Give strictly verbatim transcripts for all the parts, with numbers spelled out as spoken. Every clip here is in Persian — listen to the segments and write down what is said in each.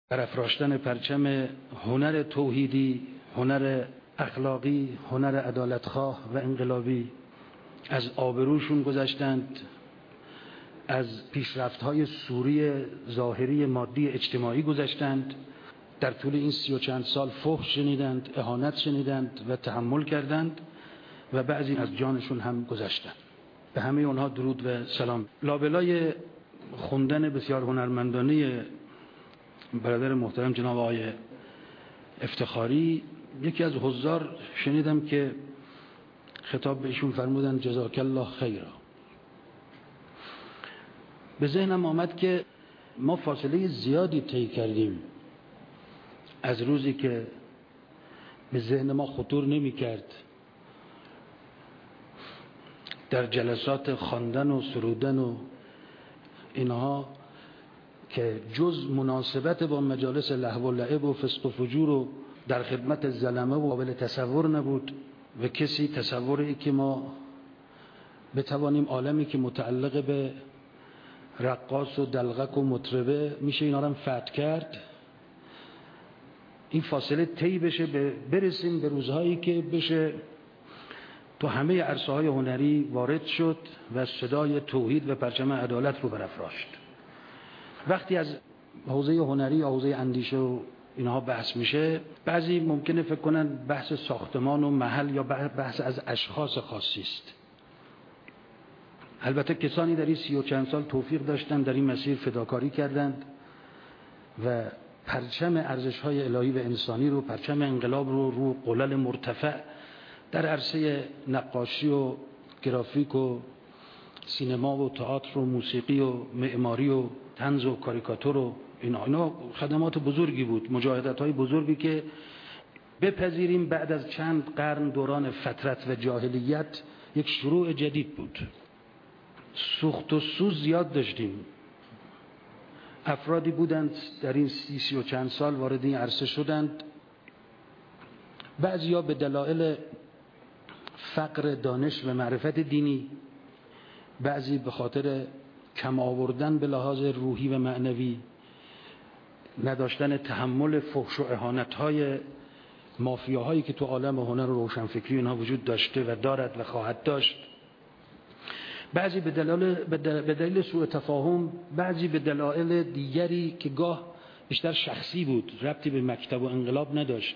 برافراشتن پرچم هنر توحیدی، هنر اخلاقی، هنر عدالتخواه و انقلابی. از آبروشون گذشتند، از پیشرفت‌های سوری ظاهری مادی اجتماعی گذشتند. در طول این سی و چند سال فحش شنیدند، اهانت شنیدند و تحمل کردند و بعضی از جانشون هم گذشتند. به همه اونها درود و سلام. لابلای خوندن بسیار هنرمندانه برادر محترم جناب آقای افتخاری، یکی از حضار شنیدم که خطاب به ایشون فرمودن جزاک الله خیرا. به ذهنم آمد که ما فاصله زیادی طی کردیم از روزی که به ذهن ما خطور نمی کرد در جلسات خواندن و سرودن و اینها که جز مناسبت با مجالس لهو و لعب و فسق و فجور و در خدمت ظلمه و قابل تصور نبود و کسی تصوری که ما بتوانیم عالمی که متعلق به رقاص و دلغک و مطربه میشه اینا رو هم فتح کرد. این فاصله طی بشه، برسیم به روزهایی که بشه تو همه عرصه های هنری وارد شد و صدای توحید و پرچم عدالت رو برافراشت. وقتی از حوزه هنری یا حوزه اندیشه و اینها بحث میشه، بعضی ممکنه فکر کنن بحث ساختمان و محل یا بحث از اشخاص خاصی است. البته کسانی در این سی و چند سال توفیق داشتن در این مسیر فداکاری کردند و پرچم ارزش‌های الهی و انسانی رو، پرچم انقلاب رو رو قلل مرتفع در عرصه نقاشی و گرافیک و سینما و تئاتر و موسیقی و معماری و طنز و کاریکاتور و اینا اینا خدمات بزرگی بود، مجاهدت‌های بزرگی که بپذیریم بعد از چند قرن دوران فترت و جاهلیت یک شروع جدید بود. سوخت و سوز زیاد داشتیم. افرادی بودند در این سی سی و چند سال وارد این عرصه شدند، بعضیا به دلایل فقر دانش و معرفت دینی، بعضی به خاطر کم آوردن به لحاظ روحی و معنوی، نداشتن تحمل فحش و اهانت‌های مافیاهایی که تو عالم هنر و روشنفکری اینها وجود داشته و دارد و خواهد داشت، بعضی به دلایل به دلیل سوء تفاهم، بعضی به دلایل دیگری که گاه بیشتر شخصی بود، ربطی به مکتب و انقلاب نداشت.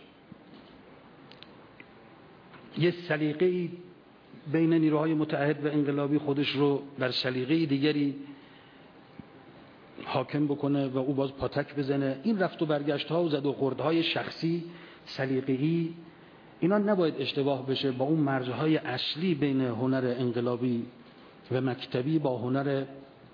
یه سلیقه‌ای بین نیروهای متعهد و انقلابی خودش رو بر سلیقه دیگری حاکم بکنه و او باز پاتک بزنه. این رفت و برگشت ها و زد و خوردهای شخصی سلیقه‌ای اینا نباید اشتباه بشه با اون مرزهای اصلی بین هنر انقلابی و مکتبی با هنر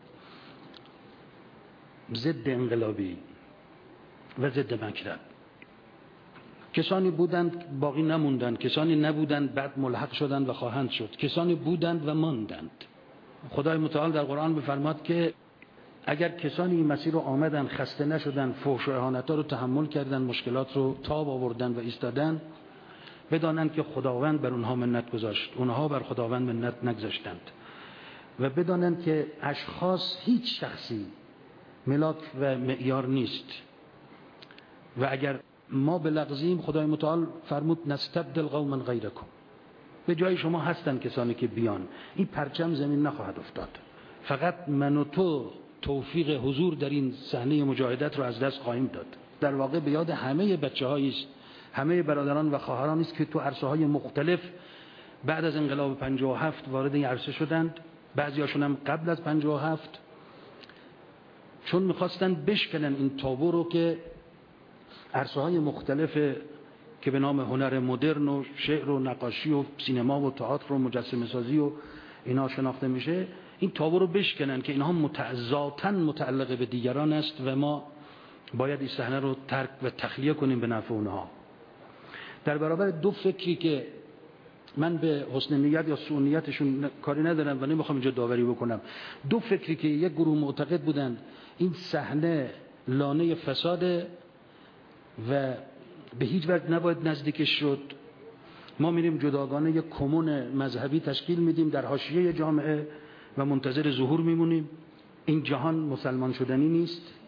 ضد انقلابی و ضد مکتب. کسانی بودند باقی نموندند، کسانی نبودند بعد ملحق شدند و خواهند شد، کسانی بودند و ماندند. خدای متعال در قرآن بفرماد که اگر کسانی این مسیر رو آمدن خسته نشدن، فحش و اهانت‌ها رو تحمل کردن، مشکلات رو تاب آوردن و ایستادن، بدانند که خداوند بر اونها منت گذاشت، اونها بر خداوند منت نگذاشتند. و بدانند که اشخاص، هیچ شخصی ملاک و معیار نیست و اگر ما بلغزیم خدای متعال فرمود نستبدل قوما غیرکم، به جای شما هستن کسانی که بیان، این پرچم زمین نخواهد افتاد. فقط من و تو توفیق حضور در این صحنه مجاهدت رو از دست خواهیم داد. در واقع به یاد همه بچه‌هایی است، همه برادران و خواهرانی است که تو عرصه‌های مختلف بعد از انقلاب پنجاه و هفت وارد این عرصه شدند، بعضیاشون هم قبل از پنجاه و هفت، چون می‌خواستن بشکنن این تابو رو که عرصه‌های مختلف که به نام هنر مدرن و شعر و نقاشی و سینما و تئاتر و مجسمه سازی و اینا شناخته میشه، این تابو رو بشکنن که اینها متعذاتن متعلق به دیگران است و ما باید این صحنه رو ترک و تخلیه کنیم به نفع اونها. در برابر دو فکری که من به حسن نیت یا سوء نیتشون کاری ندارم و نمیخوام اینجا داوری بکنم، دو فکری که یک گروه معتقد بودند این صحنه لانه فساد و به هیچ وجه نباید نزدیکش شد، ما میریم جداگانه یک کمون مذهبی تشکیل میدیم در حاشیه جامعه و منتظر ظهور میمونیم. این جهان مسلمان شدنی نیست،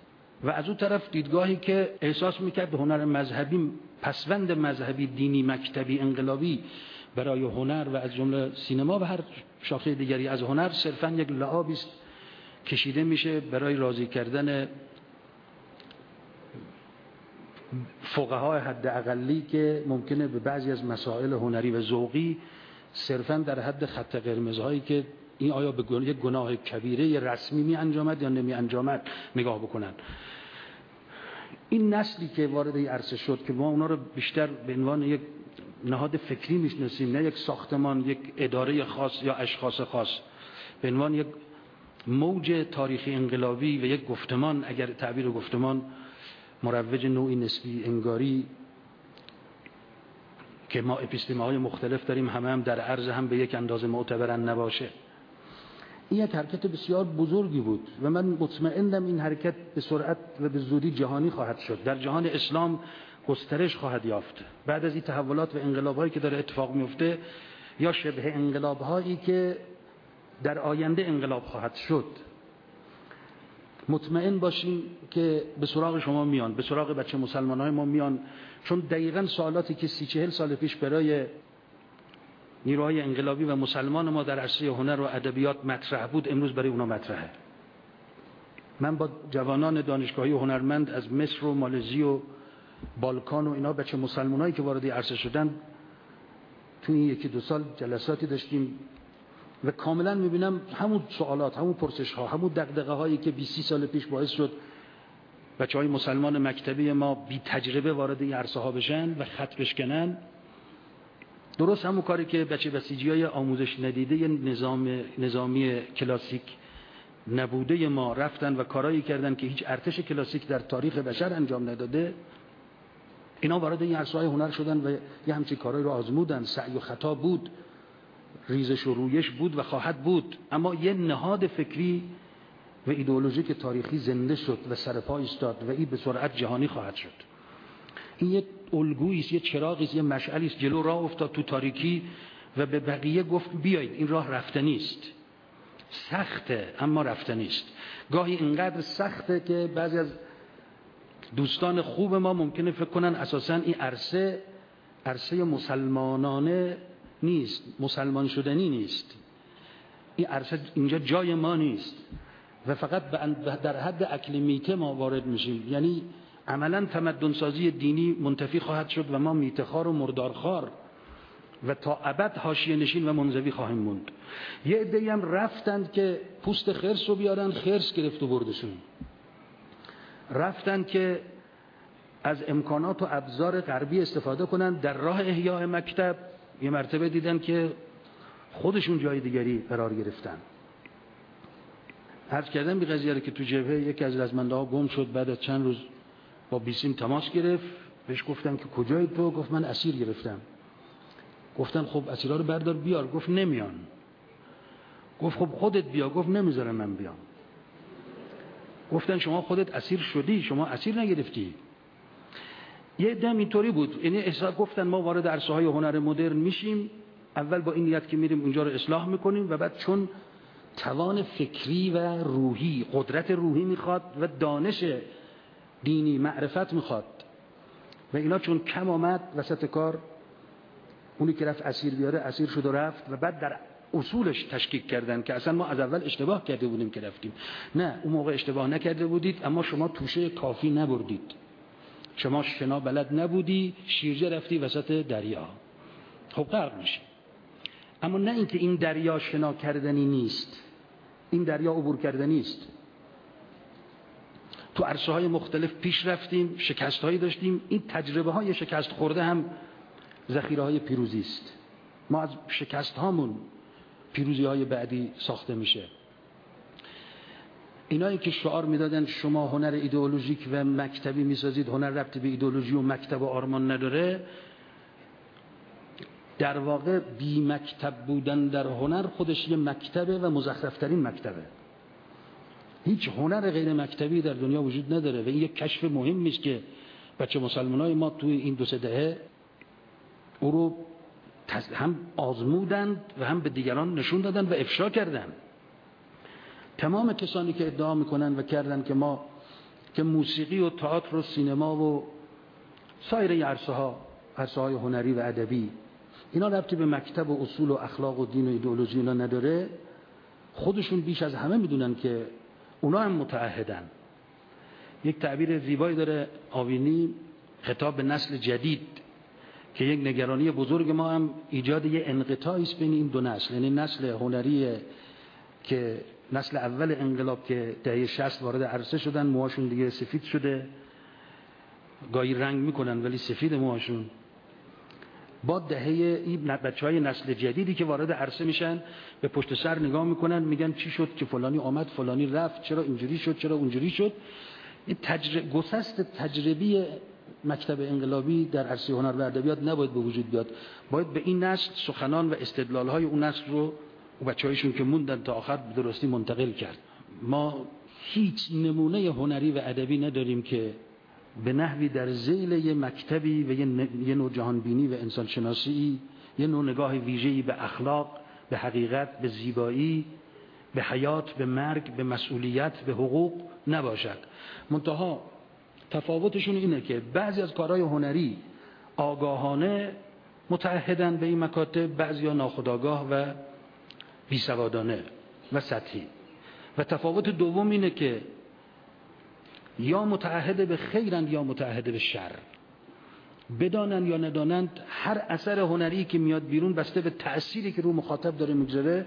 و از اون طرف دیدگاهی که احساس میکرد هنر مذهبی، پسوند مذهبی، دینی، مکتبی، انقلابی برای هنر و از جمله سینما و هر شاخه دیگری از هنر صرفاً یک لعابی است کشیده میشه برای راضی کردن فقهای حد اقلی که ممکنه به بعضی از مسائل هنری و ذوقی صرفاً در حد خط قرمزهایی که این آیا به یک گناه کبیره رسمی می انجامد یا نمی انجامد نگاه بکنن. این نسلی که وارد این عرصه شد که ما اونا رو بیشتر به عنوان یک نهاد فکری میشناسیم، نه یک ساختمان، یک اداره خاص یا اشخاص خاص، به عنوان یک موج تاریخی انقلابی و یک گفتمان، اگر تعبیر گفتمان مروج نوعی نسبی انگاری که ما اپیستمه های مختلف داریم، همه هم در عرض هم به یک اندازه معتبرن نباشه. این یک حرکت بسیار بزرگی بود و من مطمئنم این حرکت به سرعت و به زودی جهانی خواهد شد، در جهان اسلام گسترش خواهد یافت بعد از این تحولات و انقلاب‌هایی که داره اتفاق میفته، یا شبه انقلاب‌هایی که در آینده انقلاب خواهد شد. مطمئن باشین که به سراغ شما میان، به سراغ بچه مسلمان‌های ما میان، چون دقیقاً سوالاتی که سی چهل سال پیش برای نیروهای انقلابی و مسلمان ما در عرصه هنر و ادبیات مطرح بود، امروز برای اونا مطرحه. من با جوانان دانشگاهی و هنرمند از مصر و مالزی و بالکان و اینا، بچه مسلمانایی که وارد عرصه شدن، تو این یکی دو سال جلساتی داشتیم و کاملا میبینم همون سوالات، همون پرسش ها، همون دغدغه هایی که بیست سال پیش باعث شد بچه های مسلمان مکتبی ما بی تجربه وارد این عرصه ها بشن و خط بشکنن، درست همون کاری که بچه بسیجی های آموزش ندیده نظام نظامی کلاسیک نبوده ما رفتن و کارایی کردن که هیچ ارتش کلاسیک در تاریخ بشر انجام نداده، اینا وارد این عرصه‌های هنر شدن و یه همچین کارایی رو آزمودن. سعی و خطا بود، ریزش و رویش بود و خواهد بود، اما یه نهاد فکری و ایدئولوژیک تاریخی زنده شد و سرپا ایستاد و این به سرعت جهانی خواهد شد. این یه الگویی است، یه چراغی است، یه مشعلی است، جلو راه افتاد تو تاریکی و به بقیه گفت بیایید این راه رفتنی است. سخته اما رفتنی است. گاهی اینقدر سخته که بعضی از دوستان خوب ما ممکنه فکر کنن اساساً این عرصه عرصه مسلمانانه نیست، مسلمان شدنی نیست، این عرصه اینجا جای ما نیست و فقط در حد اکلیمیته ما وارد میشیم. یعنی عملاً تمدن سازی دینی منتفی خواهد شد و ما میتخوار و مردارخوار و تا ابد حاشیه نشین و منزوی خواهیم موند. یه عده‌ای هم رفتند که پوست خرس رو بیارن، خرس گرفت و بردشون. رفتند که از امکانات و ابزار غربی استفاده کنند در راه احیاء مکتب، یه مرتبه دیدن که خودشون جای دیگری قرار گرفتن. عرض کردم به قضیه که تو جبهه یکی از رزمنده ها گم شد، بعد از چند روز با بیسیم تماس گرفت، بهش گفتم که کجایی تو؟ گفت من اسیر گرفتم. گفتن خب اسیرها رو بردار بیار. گفت نمیان. گفت خب خودت بیا. گفت نمیذارم من بیام. گفتن شما خودت اسیر شدی، شما اسیر نگرفتی. یه دم اینطوری بود، یعنی احساس گفتن ما وارد عرصه های هنر مدرن میشیم، اول با این نیت که میریم اونجا رو اصلاح میکنیم و بعد چون توان فکری و روحی، قدرت روحی میخواد و دانش دینی، معرفت میخواد و اینا چون کم آمد وسط کار، اونی که رفت اسیر بیاره اسیر شد و رفت و بعد در اصولش تشکیک کردن که اصلا ما از اول اشتباه کرده بودیم که رفتیم. نه، اون موقع اشتباه نکرده بودید، اما شما توشه کافی نبردید، شما شنا بلد نبودی، شیرجه رفتی وسط دریا، خب غرق میشی. اما نه اینکه این دریا شنا کردنی نیست، این دریا عبور کردنی است. تو عرصه های مختلف پیش رفتیم، شکست هایی داشتیم، این تجربه های شکست خورده هم ذخیره های پیروزی است. ما از شکست هامون پیروزی های بعدی ساخته میشه. اینایی که شعار میدادن شما هنر ایدئولوژیک و مکتبی میسازید، هنر ربطی به ایدئولوژی و مکتب و آرمان نداره، در واقع بی مکتب بودن در هنر خودش یه مکتبه و مزخرفترین مکتبه. هیچ هنر غیر مکتبی در دنیا وجود نداره و این یک کشف مهمی است که بچه مسلمانای ما توی این دو سه دهه او رو هم آزمودند و هم به دیگران نشون دادن و افشا کردن. تمام کسانی که ادعا میکنن و کردن که ما که موسیقی و تئاتر و سینما و سایر عرصه ها، عرصه های هنری و ادبی، اینا ربطی به مکتب و اصول و اخلاق و دین و ایدئولوژی اینا نداره. خودشون بیش از همه میدونن که اونا هم متعهدن. یک تعبیر زیبایی داره آوینی خطاب به نسل جدید که یک نگرانی بزرگ ما هم ایجاد یک انقطاعی است بین این دو نسل، یعنی نسل هنری که نسل اول انقلاب که دهه شصت وارد عرصه شدن، موهاشون دیگه سفید شده، گاهی رنگ میکنن ولی سفید موهاشون، با دهه این بچهای نسل جدیدی که وارد عرصه میشن به پشت سر نگاه میکنن، میگن چی شد که فلانی آمد فلانی رفت، چرا اینجوری شد چرا اونجوری شد. این تجربه گسست تجربی مکتب انقلابی در عرصه هنر و ادبیات نباید به وجود بیاد. باید به این نسل سخنان و استدلال‌های اون نسل رو و بچه‌هایشون که موندن تا آخر به درستی منتقل کرد. ما هیچ نمونه هنری و ادبی نداریم که به نحوی در ذیل یه مکتبی و یه نوع جهانبینی و انسان شناسی، یه نوع نگاه ویژه‌ای به اخلاق، به حقیقت، به زیبایی، به حیات، به مرگ، به مسئولیت، به حقوق نباشد. منتها تفاوتشون اینه که بعضی از کارهای هنری آگاهانه متعهدن به این مکاتب، بعضیا ناخودآگاه و بیسوادانه و سطحی. و تفاوت دوم اینه که یا متعهد به خیرند یا متعهد به شر. بدانند یا ندانند هر اثر هنری که میاد بیرون بسته به تأثیری که رو مخاطب داره میگذاره،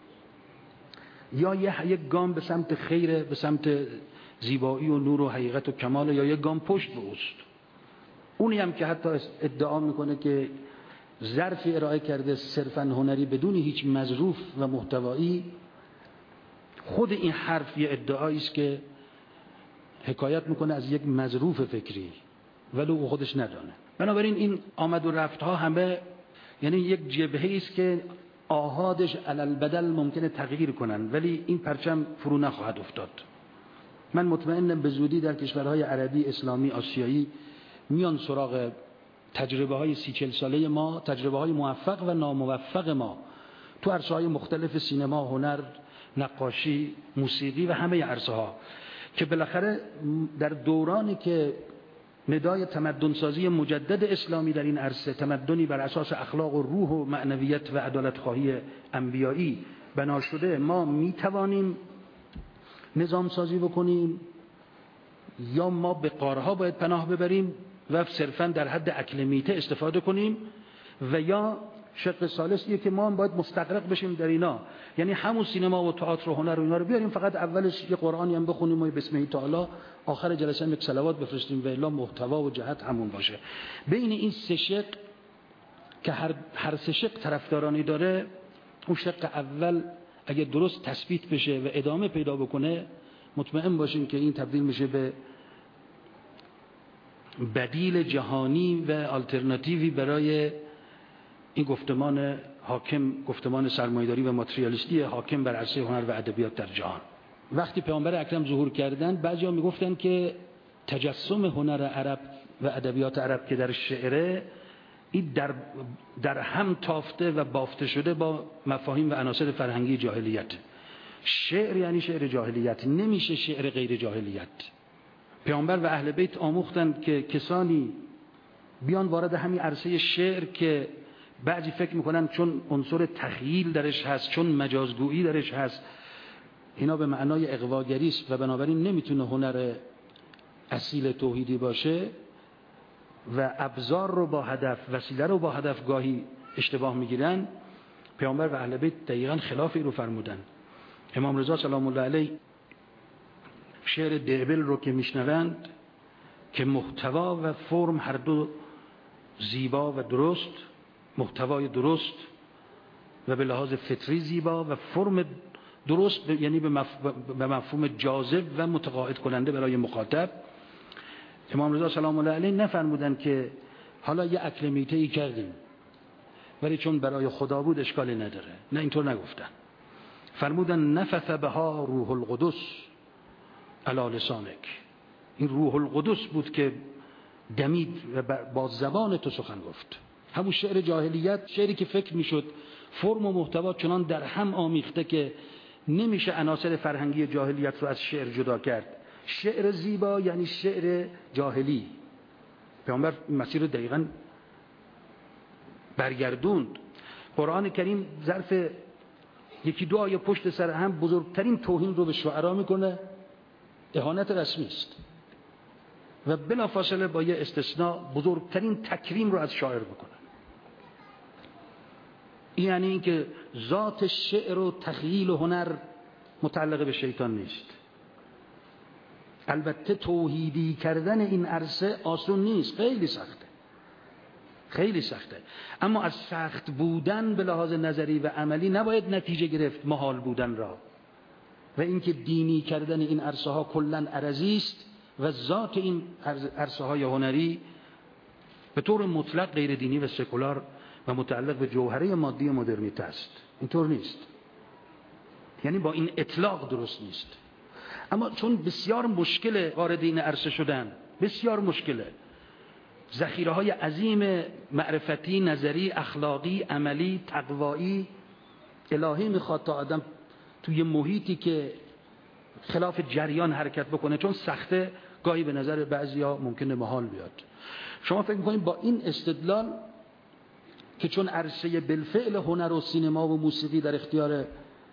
یا یه یک گام به سمت خیره، به سمت زیبایی و نور و حقیقت و کمال، یا یک گام پشت به اوست. اونی هم که حتی ادعا میکنه که ظرفی ارائه کرده صرفاً هنری بدون هیچ مظروف و محتوایی، خود این حرف یه ادعایی است که حکایت میکنه از یک مظروف فکری ولی او خودش ندانه. بنابراین این آمد و رفت ها همه یعنی یک جبهه‌ای است که آحادش علل بدل ممکنه تغییر کنن ولی این پرچم فرو نخواهد افتاد. من مطمئنم به زودی در کشورهای عربی، اسلامی، آسیایی میان سراغ تجربه های سی چل ساله ما، تجربه های موفق و ناموفق ما تو عرصه های مختلف سینما، هنر، نقاشی، موسیقی و همه عرصه ها، که بالاخره در دورانی که ندای تمدن سازی مجدد اسلامی در این عرصه، تمدنی بر اساس اخلاق و روح و معنویت و عدالت خواهی انبیایی بنا شده، ما می توانیم نظام سازی بکنیم یا ما به قارها باید پناه ببریم و صرفاً در حد اکل میته استفاده کنیم، و یا شق ثالثیه که ما باید مستغرق بشیم در اینا، یعنی همون سینما و تئاتر و هنر و اینا رو بیاریم فقط اولش یه قرآنی هم بخونیم و بسم تعالی، آخر جلسه هم یک صلوات بفرستیم و الا محتوا و جهت همون باشه. بین این سه شق که هر هر سه شق طرفدارانی داره، اون شق اول اگه درست تثبیت بشه و ادامه پیدا بکنه، مطمئن باشیم که این تبدیل میشه به بدیل جهانی و آلترناتیوی برای این گفتمان حاکم، گفتمان سرمایه‌داری و ماتریالیستی حاکم بر عرصه هنر و ادبیات در جهان. وقتی پیامبر اکرم ظهور کردند، بعضیا میگفتن که تجسم هنر عرب و ادبیات عرب که در شعره، این در در هم تافته و بافته شده با مفاهیم و عناصر فرهنگی جاهلیت. شعر یعنی شعر جاهلیت، نمیشه شعر غیر جاهلیت. پیامبر و اهل بیت آموختند که کسانی بیان وارد همین عرصه شعر که بعضی فکر میکنن چون عنصر تخیل درش هست، چون مجازگویی درش هست، اینا به معنای اغواگری است و بنابراین نمیتونه هنر اصیل توحیدی باشه و ابزار رو با هدف، وسیله رو با هدف گاهی اشتباه میگیرن. پیامبر و اهل بیت دقیقاً خلاف این رو فرمودن. امام رضا سلام الله علیه شعر دعبل رو که میشنوند که محتوا و فرم هر دو زیبا و درست، محتوای درست و به لحاظ فطری زیبا و فرم درست، یعنی به مفهوم جاذب و متقاعد کننده برای مخاطب، امام رضا سلام الله علیه نفرمودن که حالا یه اکل میته‌ای کردیم ولی چون برای خدا بود اشکالی نداره. نه، اینطور نگفتن. فرمودن نفث بها روح القدس علی لسانک. این روح القدس بود که دمید و با زبان تو سخن گفت. همون شعر جاهلیت، شعری که فکر میشد فرم و محتوا چنان در هم آمیخته که نمیشه عناصر فرهنگی جاهلیت رو از شعر جدا کرد شعر زیبا یعنی شعر جاهلی. پیامبر مسیر رو دقیقاً برگردوند. قرآن کریم ظرف یکی دو آیه پشت سر هم بزرگترین توهین رو به شعرا میکنه، اهانت رسمی است، و بلافاصله با یه استثناء بزرگترین تکریم رو از شاعر بکنه. یعنی اینکه ذات شعر و تخیل و هنر متعلق به شیطان نیست. البته توحیدی کردن این عرصه آسون نیست، خیلی سخته، خیلی سخته، اما از سخت بودن به لحاظ نظری و عملی نباید نتیجه گرفت محال بودن را، و اینکه دینی کردن این عرصه ها کلاً عرضی است و ذات این عرصه های هنری به طور مطلق غیر دینی و سکولار و متعلق به جوهره مادی مدرنیته است. اینطور نیست، یعنی با این اطلاق درست نیست. اما چون بسیار مشکل وارد این عرصه شدن، بسیار مشکله، ذخیره های عظیم معرفتی، نظری، اخلاقی، عملی، تقوایی الهی میخواد تا آدم توی محیطی که خلاف جریان حرکت بکنه، چون سخته گاهی به نظر بعضیا ممکنه محال بیاد. شما فکر میکنید با این استدلال که چون عرصه بالفعل هنر و سینما و موسیقی در اختیار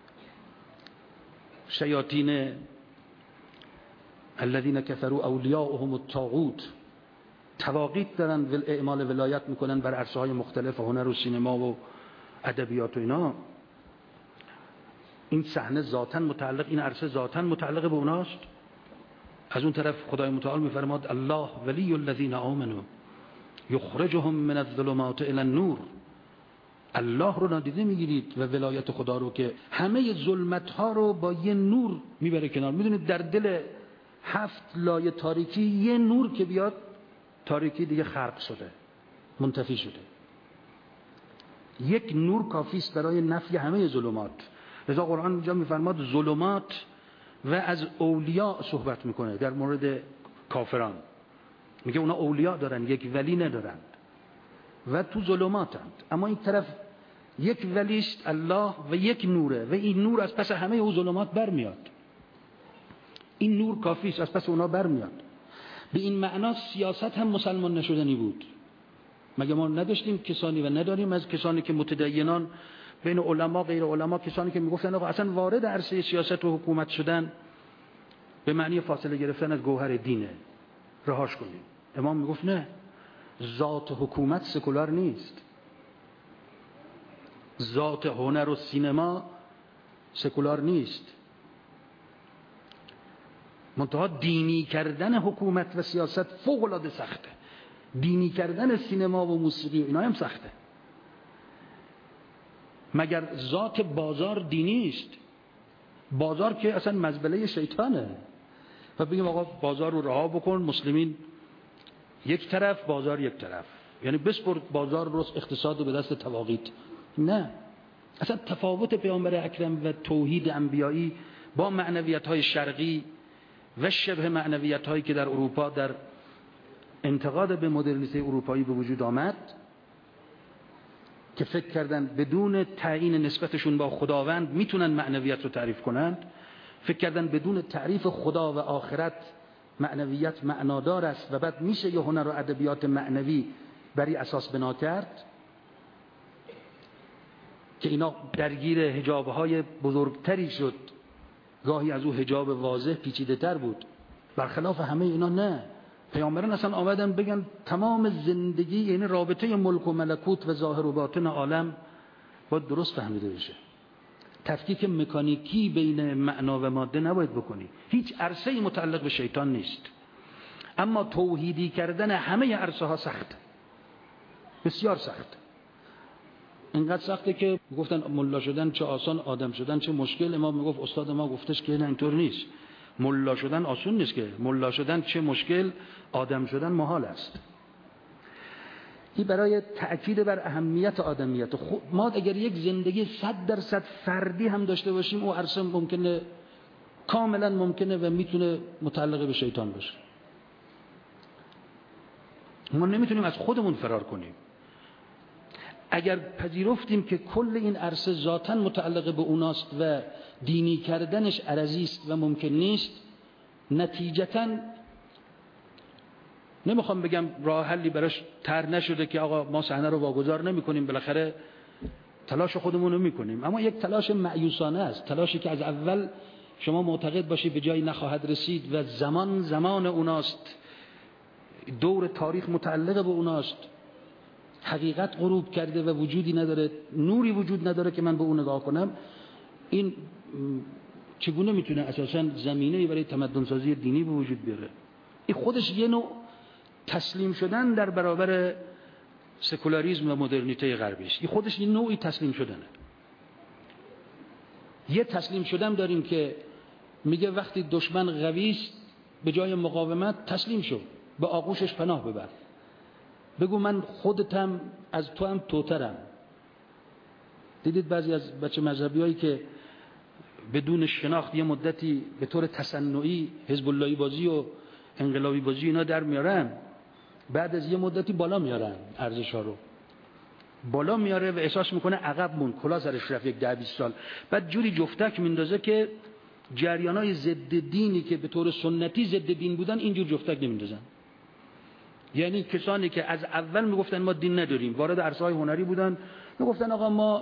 شیاطین الذین کفروا اولیاءهم الطاغوت تواقیت دارن و اعمال ولایت میکنن بر عرصه های مختلف هنر و سینما و ادبیات و اینا، این صحنه ذاتاً متعلق، این عرصه ذاتاً متعلق به اوناست. از اون طرف خدای متعال میفرماد الله ولی الذین آمنوا یخرجهم من الظلمات الی النور. الله رو نادیده میگیرید و ولایت خدا رو که همه ظلمت ها رو با یه نور میبره کنار. میدونید در دل هفت لایه تاریکی یه نور که بیاد، تاریکی دیگه خرق شده، منتفی شده. یک نور کافی است برای نفی همه ظلمات. لذا قرآن اینجا میفرماد ظلمات و از اولیاء صحبت میکنه در مورد کافران. میگه اونا اولیاء دارن، یک ولی ندارن و تو ظلماتند. اما این طرف یک ولیست الله و یک نوره و این نور از پس همه او ظلمات برمیاد. این نور کافی است، از پس اونا برمیاد. به این معنا سیاست هم مسلمان نشدنی بود. مگه ما نداشتیم کسانی و نداریم از کسانی که متدینان بین علما غیر علما، کسانی که میگفتن آقا اصلا وارد عرصه سیاست و حکومت شدن به معنی فاصله گرفتن از گوهر دینه، رهاش کنیم. امام میگفت نه، ذات حکومت سکولار نیست، ذات هنر و سینما سکولار نیست، منتها دینی کردن حکومت و سیاست فوق العاده سخته. دینی کردن سینما و موسیقی اینا هم سخته. مگر ذات بازار دینی است؟ بازار که اصلا مزبله شیطانه. و بگیم آقا بازار رو رها بکن، مسلمین یک طرف، بازار یک طرف، یعنی بسپر بازار رو اقتصاد به دست طواغیت. نه، اصلا تفاوت پیامبر اکرم و توحید انبیایی با معنویت‌های شرقی و شبه معنویت‌هایی که در اروپا در انتقاد به مدرنیته اروپایی به وجود آمد، که فکر کردن بدون تعیین نسبتشون با خداوند میتونن معنویت رو تعریف کنند، فکر کردن بدون تعریف خدا و آخرت معنویت معنادار است و بعد میشه یه هنر و ادبیات معنوی بری اساس بنا کرد، که اینا درگیر حجاب‌های بزرگتری شد، گاهی از او حجاب واضح پیچیده تر بود. برخلاف همه اینا نه، پیامبران اصلا آمدن بگن تمام زندگی، یعنی رابطه ملک و ملکوت و ظاهر و باطن عالم باید درست فهمیده بشه. تفکیک مکانیکی بین معنا و ماده نباید بکنی. هیچ عرصه‌ای متعلق به شیطان نیست، اما توحیدی کردن همه عرصه ها سخت، بسیار سخت. اینقدر سخته که گفتن ملا شدن چه آسان، آدم شدن چه مشکل. ما میگفت استاد ما گفتش که نه اینطور نیست، ملا شدن آسون نیست، که ملا شدن چه مشکل، آدم شدن محال است. این برای تأکید بر اهمیت آدمیت. خود ما اگر یک زندگی صد درصد فردی هم داشته باشیم، او عرصه ممکنه، کاملا ممکنه و میتونه متعلق به شیطان باشه. ما نمیتونیم از خودمون فرار کنیم. اگر پذیرفتیم که کل این عرصه ذاتاً متعلق به اوناست و دینی کردنش عرضی است و ممکن نیست، نتیجتاً نمیخوام بگم راه حلی براش طرح نشده که آقا ما صحنه رو واگذار نمی‌کنیم، بالاخره تلاش خودمون رو می‌کنیم، اما یک تلاش مأیوسانه است، تلاشی که از اول شما معتقد باشید به جایی نخواهد رسید و زمان زمان اوناست، دور تاریخ متعلق به اوناست، حقیقت غروب کرده و وجودی نداره، نوری وجود نداره که من به اون نگاه کنم. این چگونه میتونه اساساً زمینه‌ای برای تمدن سازی دینی به وجود بیاره؟ این خودش یه نوع تسلیم شدن در برابر سکولاریسم و مدرنیته غربی است. این خودش یه نوعی تسلیم شدنه. یه تسلیم شدن داریم که میگه وقتی دشمن قوی است به جای مقاومت تسلیم شو، به آغوشش پناه ببر، بگو من خودتم از تو هم توترم. دیدید بعضی از بچه مذهبیایی که بدون شناخت یه مدتی به طور تصنعی حزب اللهی بازی و انقلابی بازی اینا در میارن، بعد از یه مدتی بالا میارن، ارزش ها رو بالا میاره و احساس میکنه عقب مون، کلا سرش رفت یک ده بیست سال، بعد جوری جفتک میندازه که جریانای ضد دینی که به طور سنتی ضد دین بودن اینجور جفتک نمیندازن. یعنی کسانی که از اول میگفتن ما دین نداریم، وارد عرصه‌های هنری بودن، میگفتن آقا ما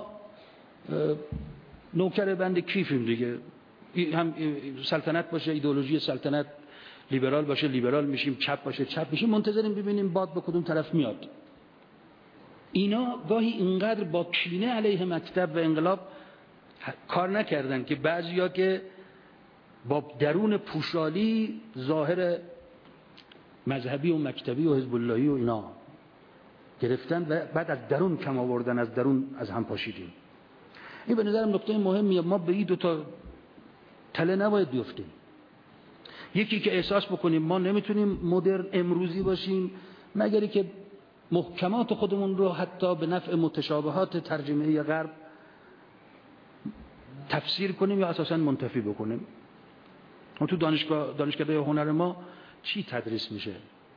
نوکر بند کیفیم دیگه، هم سلطنت باشه ایدئولوژی سلطنت لیبرال باشه لیبرال میشیم، چپ باشه چپ میشیم، منتظریم ببینیم باد به کدوم طرف میاد. اینا گاهی اینقدر با کینه علیه مکتب و انقلاب کار نکردن که بعضیا که با درون پوشالی ظاهر مذهبی و مکتبی و حزب اللهی و اینا گرفتن و بعد از درون کم آوردن، از درون از هم پاشیدیم. این به نظرم نکته مهمیه، ما به این دو تا تله نباید بیفتیم. یکی که احساس بکنیم ما نمیتونیم مدرن امروزی باشیم مگری که محکمات خودمون رو حتی به نفع متشابهات ترجمه غرب تفسیر کنیم یا اساساً منتفی بکنیم. ما تو دانشگاه دانشکده هنر ما چی تدریس میشه؟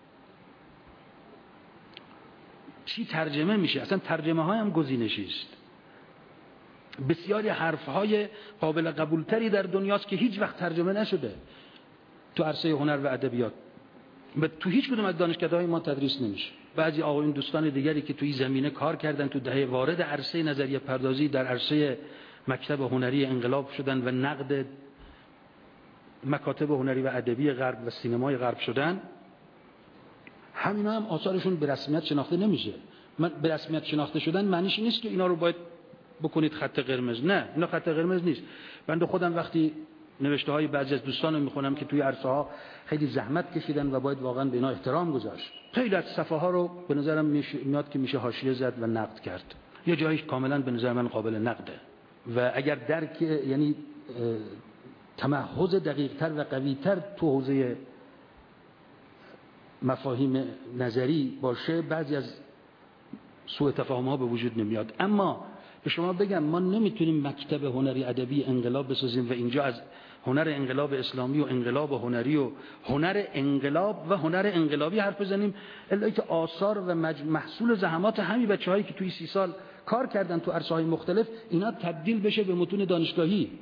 چی ترجمه میشه؟ اصلا ترجمه های هم گزینشی است. بسیاری حرف های قابل قبولتری در دنیاست که هیچ وقت ترجمه نشده تو عرصه هنر و ادبیات و تو هیچ کدوم از دانشکده‌های ما تدریس نمیشه. بعضی آقایون دوستان دیگری که تو این زمینه کار کردن تو دهه وارد عرصه نظریه پردازی در عرصه مکتب هنری انقلاب شدن و نقد مکاتب هنری و ادبی غرب و سینمای غرب شدن، همینا هم آثارشون به رسمیت شناخته نمیشه. من به رسمیت شناخته شدن معنیش نیست که اینا رو باید بکنید خط قرمز، نه اینا خط قرمز نیست. بنده خودم وقتی نوشته های بعضی از دوستان رو میخونم که توی عرصه ها خیلی زحمت کشیدن و باید واقعا به اینا احترام گذاشت، خیلی از صفحه ها رو به نظرم میاد که میشه حاشیه زد و نقد کرد، یه جایش کاملا به نظر من قابل نقده و اگر درک یعنی تمحض دقیق‌تر و قوی‌تر تو حوزه مفاهیم نظری باشه بعضی از سوء تفاهم‌ها به وجود نمیاد. اما به شما بگم ما نمیتونیم مکتب هنری ادبی انقلاب بسازیم و اینجا از هنر انقلاب اسلامی و انقلاب هنری و هنر انقلاب و هنر انقلابی حرف بزنیم الا که آثار و محصول زحمات همین بچه‌هایی که توی سی سال کار کردن تو عرصه‌های مختلف اینا تبدیل بشه به متون دانشگاهی.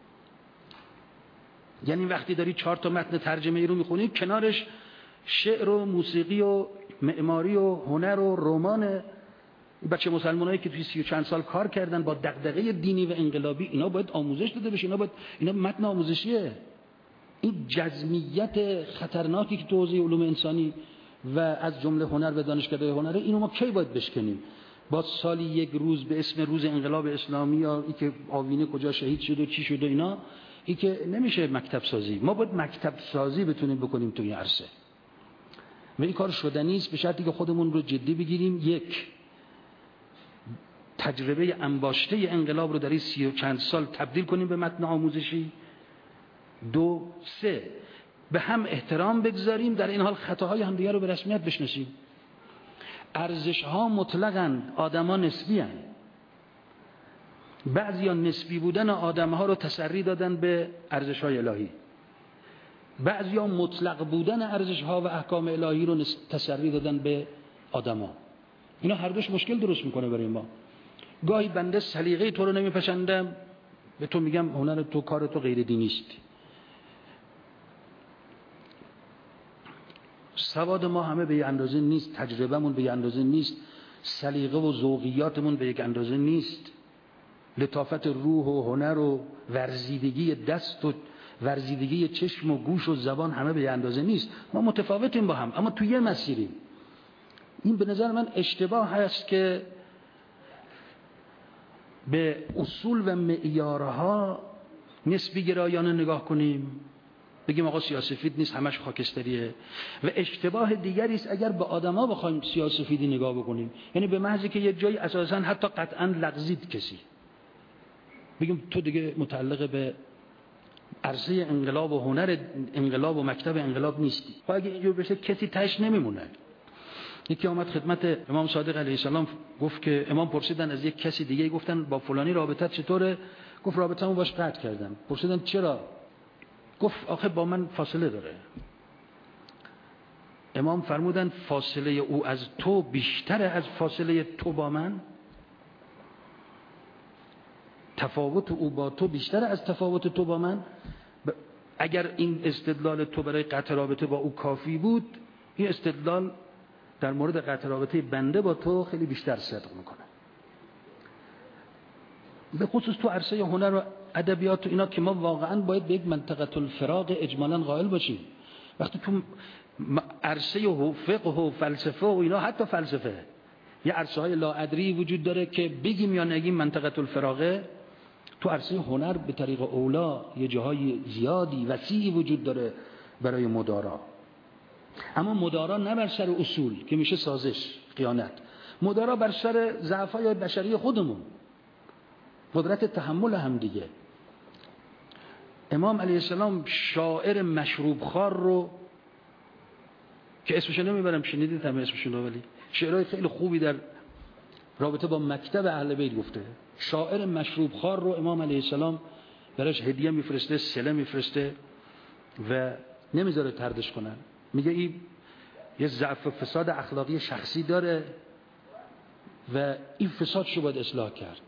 یعنی وقتی داری چهار تا متن ترجمه‌ای رو می‌خونی کنارش شعر و موسیقی و معماری و هنر و رمان بچه مسلمانایی که توی سی و چند سال کار کردن با دغدغه دینی و انقلابی، اینا باید آموزش داده بشه، اینا باید اینا متن آموزشیه. این جزمیت خطرناکی که تو حوزه علوم انسانی و از جمله هنر و دانشکده هنر اینو ما کی باید بشکنیم؟ با سالی یک روز به اسم روز انقلاب اسلامی یا ای که آوینه کجا شهید شد و چی شد و اینا، ای که نمیشه مکتب سازی. ما باید مکتب سازی بتونیم بکنیم توی عرصه و این کار شدنی است به شرطی که خودمون رو جدی بگیریم. یک، تجربه انباشته انقلاب رو در این سی و چند سال تبدیل کنیم به متن آموزشی. دو، سه، به هم احترام بگذاریم، در این حال خطاهای همدیگه رو به رسمیت بشناسیم. ارزش‌ها مطلقاً، آدم‌ها نسبی‌اند. بعضیا نسبی بودن آدم‌ها رو تسری دادن به ارزش‌های الهی، بعضیا مطلق بودن ارزش‌ها و احکام الهی رو تسری دادن به آدم‌ها. اینا هر دوش مشکل درست میکنه برای ما. گاهی بنده سلیقه تو رو نمیپسندم، به تو میگم هنر تو کار تو غیر دینی است. سواد ما همه به یک اندازه نیست، تجربهمون به یک اندازه نیست، سلیقه و ذوقیاتمون به یک اندازه نیست، لطافت روح و هنر و ورزیدگی دست و ورزیدگی چشم و گوش و زبان همه به یک اندازه نیست. ما متفاوتیم با هم، اما تو یه مسیریم. این به نظر من اشتباه هست که به اصول و معیارها نسبی گرایانه نگاه کنیم، بگیم آقا سیاه‌سفید نیست همش خاکستریه. و اشتباه دیگری است اگر به آدما بخوایم سیاه‌سفیدی نگاه بکنیم، یعنی به محضی که یه جایی اساساً حتی قطعاً لغزید کسی، بگیم تو دیگه متعلق به عرصه انقلاب و هنر انقلاب و مکتب انقلاب نیستی. خب اگه اینجور بشه کسی تاش نمیمونه. یکی آمد خدمت امام صادق علیه السلام گفت که امام پرسیدن از یک کسی دیگه، گفتن با فلانی رابطت چطوره؟ گفت رابطه‌مو باش قطع کردم. پرسیدن چرا؟ گفت آخه با من فاصله داره. امام فرمودن فاصله او از تو بیشتره از فاصله تو با من؟ تفاوت او با تو بیشتره از تفاوت تو با من؟ اگر این استدلال تو برای قطع رابطه با او کافی بود، این استدلال در مورد قطع رابطه بنده با تو خیلی بیشتر صدق میکنه. به خصوص تو عرصه هنر و ادبیات و اینا که ما واقعا باید به یک منطقه الفراق اجمالا قائل باشیم. وقتی تو عرصه و فقه و فلسفه و اینا، حتی فلسفه یه عرصه های لاادری وجود داره که بگیم یا نگیم منطقه الفراغه، تو عرصه هنر به طریق اولا یه جاهای زیادی وسیعی وجود داره برای مدارا. اما مدارا نه بر سر اصول که میشه سازش خیانت، مدارا بر سر ضعف‌های بشری خودمون، قدرت تحمل هم دیگه. امام علیه السلام شاعر مشروب خار رو که اسمشو نمیبرم، شنیدید همه اسمشو، ولی شعرهای خیلی خوبی در رابطه با مکتب اهل بیت گفته. شاعر مشروب خار رو امام علیه السلام براش هدیه میفرسته، سله میفرسته و نمیذاره طردش کنن. میگه این یه ضعف و فساد اخلاقی شخصی داره و این فسادشو باید اصلاح کرد.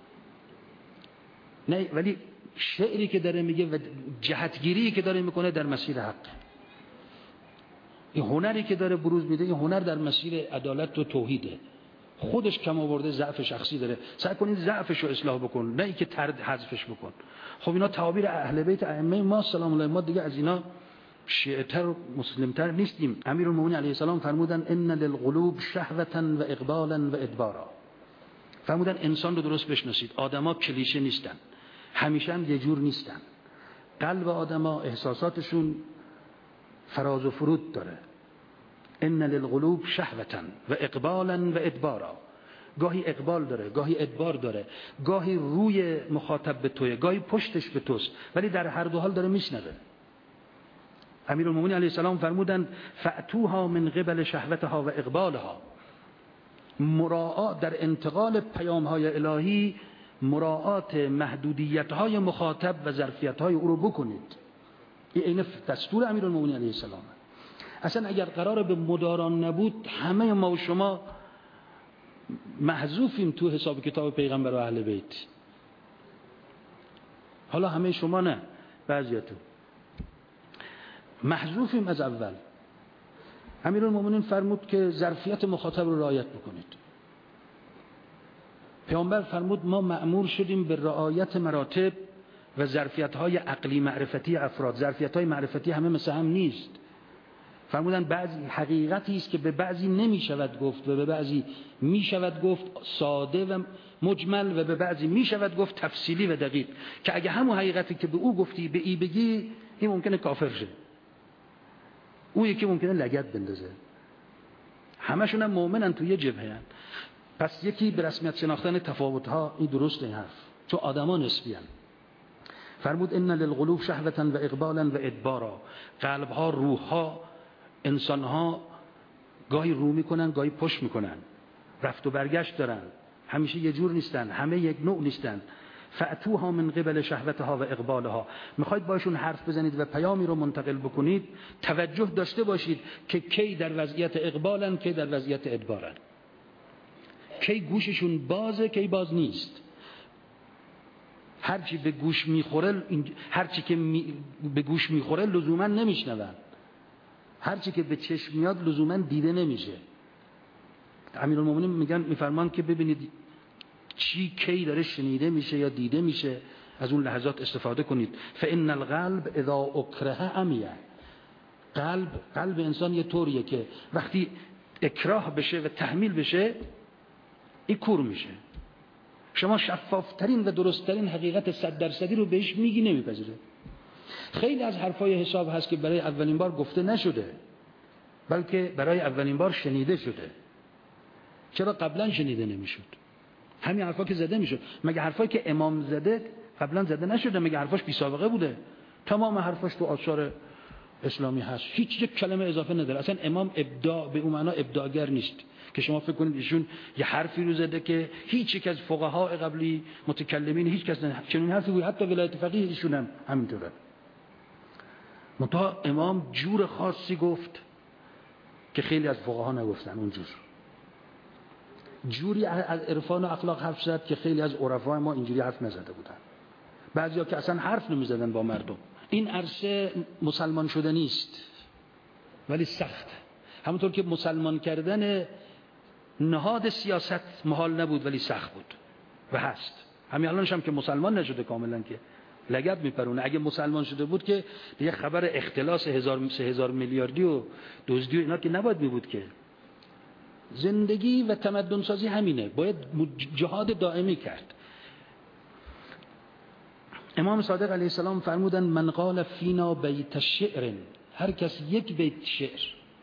نه ولی شعری که داره میگه و جهتگیری که داره میکنه در مسیر حق، این هنری که داره بروز میده، این هنر در مسیر عدالت و توحیده. خودش کم آورده ضعف شخصی داره، سعی کن این ضعفش رو اصلاح بکن، نه اینکه طرد حذفش بکن. خب اینا تعابیر اهل بیت ائمه ما سلام الله، ما دیگه از اینا شیعه‌تر و مسلمتر نیستیم. امیرالمومنین علیه السلام فرمودن ان للقلوب شهوة و اقبالا و ادبارا. فرمودن انسان رو درست بشناسید، آدما کلیشه نیستن، همیشه هم یه جور نیستن. قلب آدما احساساتشون فراز و فرود داره. ان للقلوب شهوة و اقبالا و ادبارا. گاهی اقبال داره، گاهی ادبار داره، گاهی روی مخاطب به توه، گاهی پشتش به توست، ولی در هر دو حال داره میشنوه. امیرالمومنین علیه السلام فرمودند فأتوها من قبل شهوتها و اقبالها. مراعات در انتقال پیام‌های الهی، مراعات محدودیت‌های مخاطب و ظرفیت‌های او رو بکنید. این دستور امیرالمومنین علیه السلام. اصلا اگر قرار به مداران نبود، همه ما و شما محذوفیم تو حساب کتاب پیغمبر و اهل بیت. حالا همه شما نه، بعضیاتون محذوفیم از اول. امیرالمومنین فرمود که ظرفیت مخاطب رو رعایت بکنید. پیامبر فرمود ما مأمور شدیم به رعایت مراتب و ظرفیت‌های عقلی معرفتی افراد. ظرفیت‌های معرفتی همه مثل هم نیست. فرمودن بعضی حقیقتی است که به بعضی نمی شود گفت و به بعضی می شود گفت ساده و مجمل و به بعضی می شود گفت تفصیلی و دقیق، که اگه همون حقیقتی که به او گفتی به ای بگی، این ممکنه کافر شه، اون یکی ممکنه لگد بندازه. همشون هم مؤمنن تو یه جبهه هن. پس یکی به رسمیت شناختن تفاوت‌ها، این درست این حرف، چون آدما نسبی هن. فرمود ان للقلوب شهوة و اقبالا و ادبارا. قلب‌ها، روح‌ها، انسان‌ها گاهی رو میکنن، گاهی پشت میکنن، رفت و برگشت دارن، همیشه یه جور نیستن، همه یک نوع نیستن. فأتوها من قبل شهوتها و اقبالها. میخواید باشون حرف بزنید و پیامی رو منتقل بکنید، توجه داشته باشید که کی در وضعیت اقبالن، کی در وضعیت ادبارن، کی گوششون بازه، کی باز نیست. هرچی به گوش میخوره، هرچی که می... به گوش میخوره لزوما نمیشنون. هرچی که به چشم میاد لزوما دیده نمیشه. امیرالمومنین میگن میفرمان که ببینید چی کی داره شنیده میشه یا دیده میشه، از اون لحظات استفاده کنید. فان القلب اذا اکره عمیه. قلب قلب انسان یه طوریه که وقتی اکراه بشه و تحمیل بشه این کور میشه. شما شفافترین و درستترین حقیقت صد درصدی رو بهش میگی نمیپذیره. خیلی از حرفای حساب هست که برای اولین بار گفته نشده بلکه برای اولین بار شنیده شده. چرا قبلا شنیده نمیشد؟ همین حرفا که زده میشد. مگه حرفایی که امام زده قبلا زده نشده؟ مگه حرفاش بی سابقه بوده؟ تمام حرفاش تو آثار اسلامی هست، هیچ یک کلمه اضافه نداره. اصلا امام ابداع به اون معنا ابداعگر نیست که شما فکر کنید ایشون یه حرفی رو زده که هیچ یک از فقها قبلی متکلمین هیچ کس نه چنین حرفی بود، حتی ولایت فقیه ایشون هم همینطوره. منتها امام جور خاصی گفت که خیلی از فقها نگفتن اونجور. جوری از عرفان و اخلاق حرف زد که خیلی از عرفای ما اینجوری حرف نزده بودن. بعضیا که اصلا حرف نمیزدن با مردم. این عرصه مسلمان شده نیست ولی سخت. همونطور که مسلمان کردن نهاد سیاست محال نبود ولی سخت بود و هست. همین الانش هم که مسلمان نشده کاملا که لگد میپرونه. اگه مسلمان شده بود که یه خبر اختلاس هزار سه هزار میلیاردی و دزدی و اینا که نباید میبود که. زندگی و تمدن سازی همینه، باید جهاد دائمی کرد. امام صادق علیه السلام فرمودن من قال فینا بیت شعر، هر کس یک بیت شعر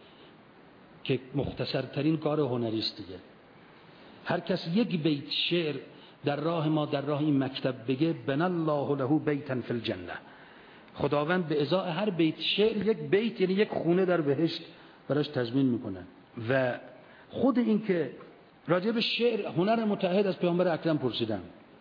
که مختصرترین کار هنریست دیگه، هر کس یک بیت شعر در راه ما در راه این مکتب بگه بن الله له بیتا فی الجنه، خداوند به ازای هر بیت شعر یک بیت یعنی یک خونه در بهشت براش تضمین میکنه. و خود این که راجع به شعر هنر متعهد از پیامبر اکرم پرسیدم،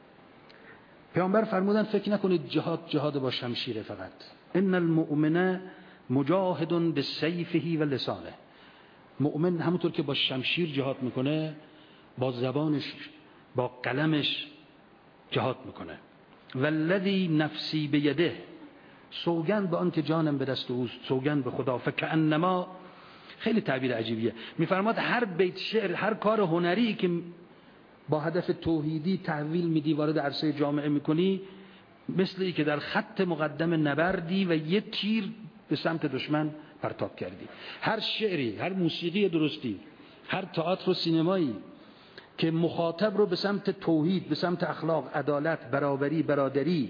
پیامبر فرمودن فکر نکنید جهاد جهاد با شمشیره فقط. ان المؤمن مجاهد بالسیفه و لسانه. مؤمن همونطور که با شمشیر جهاد میکنه با زبانش با قلمش جهاد میکنه. والذی نفسی بیده، سوگند به آن که جانم به دست اوست، سوگند به خدا. فکأنما، خیلی تعبیر عجیبیه، میفرماد هر بیت شعر، هر کار هنری که با هدف توحیدی تحویل میدی وارد عرصه جامعه میکنی، مثل ای که در خط مقدم نبردی و یه تیر به سمت دشمن پرتاب کردی. هر شعری، هر موسیقی درستی، هر تئاتر و سینمایی که مخاطب رو به سمت توحید، به سمت اخلاق، عدالت، برابری، برادری،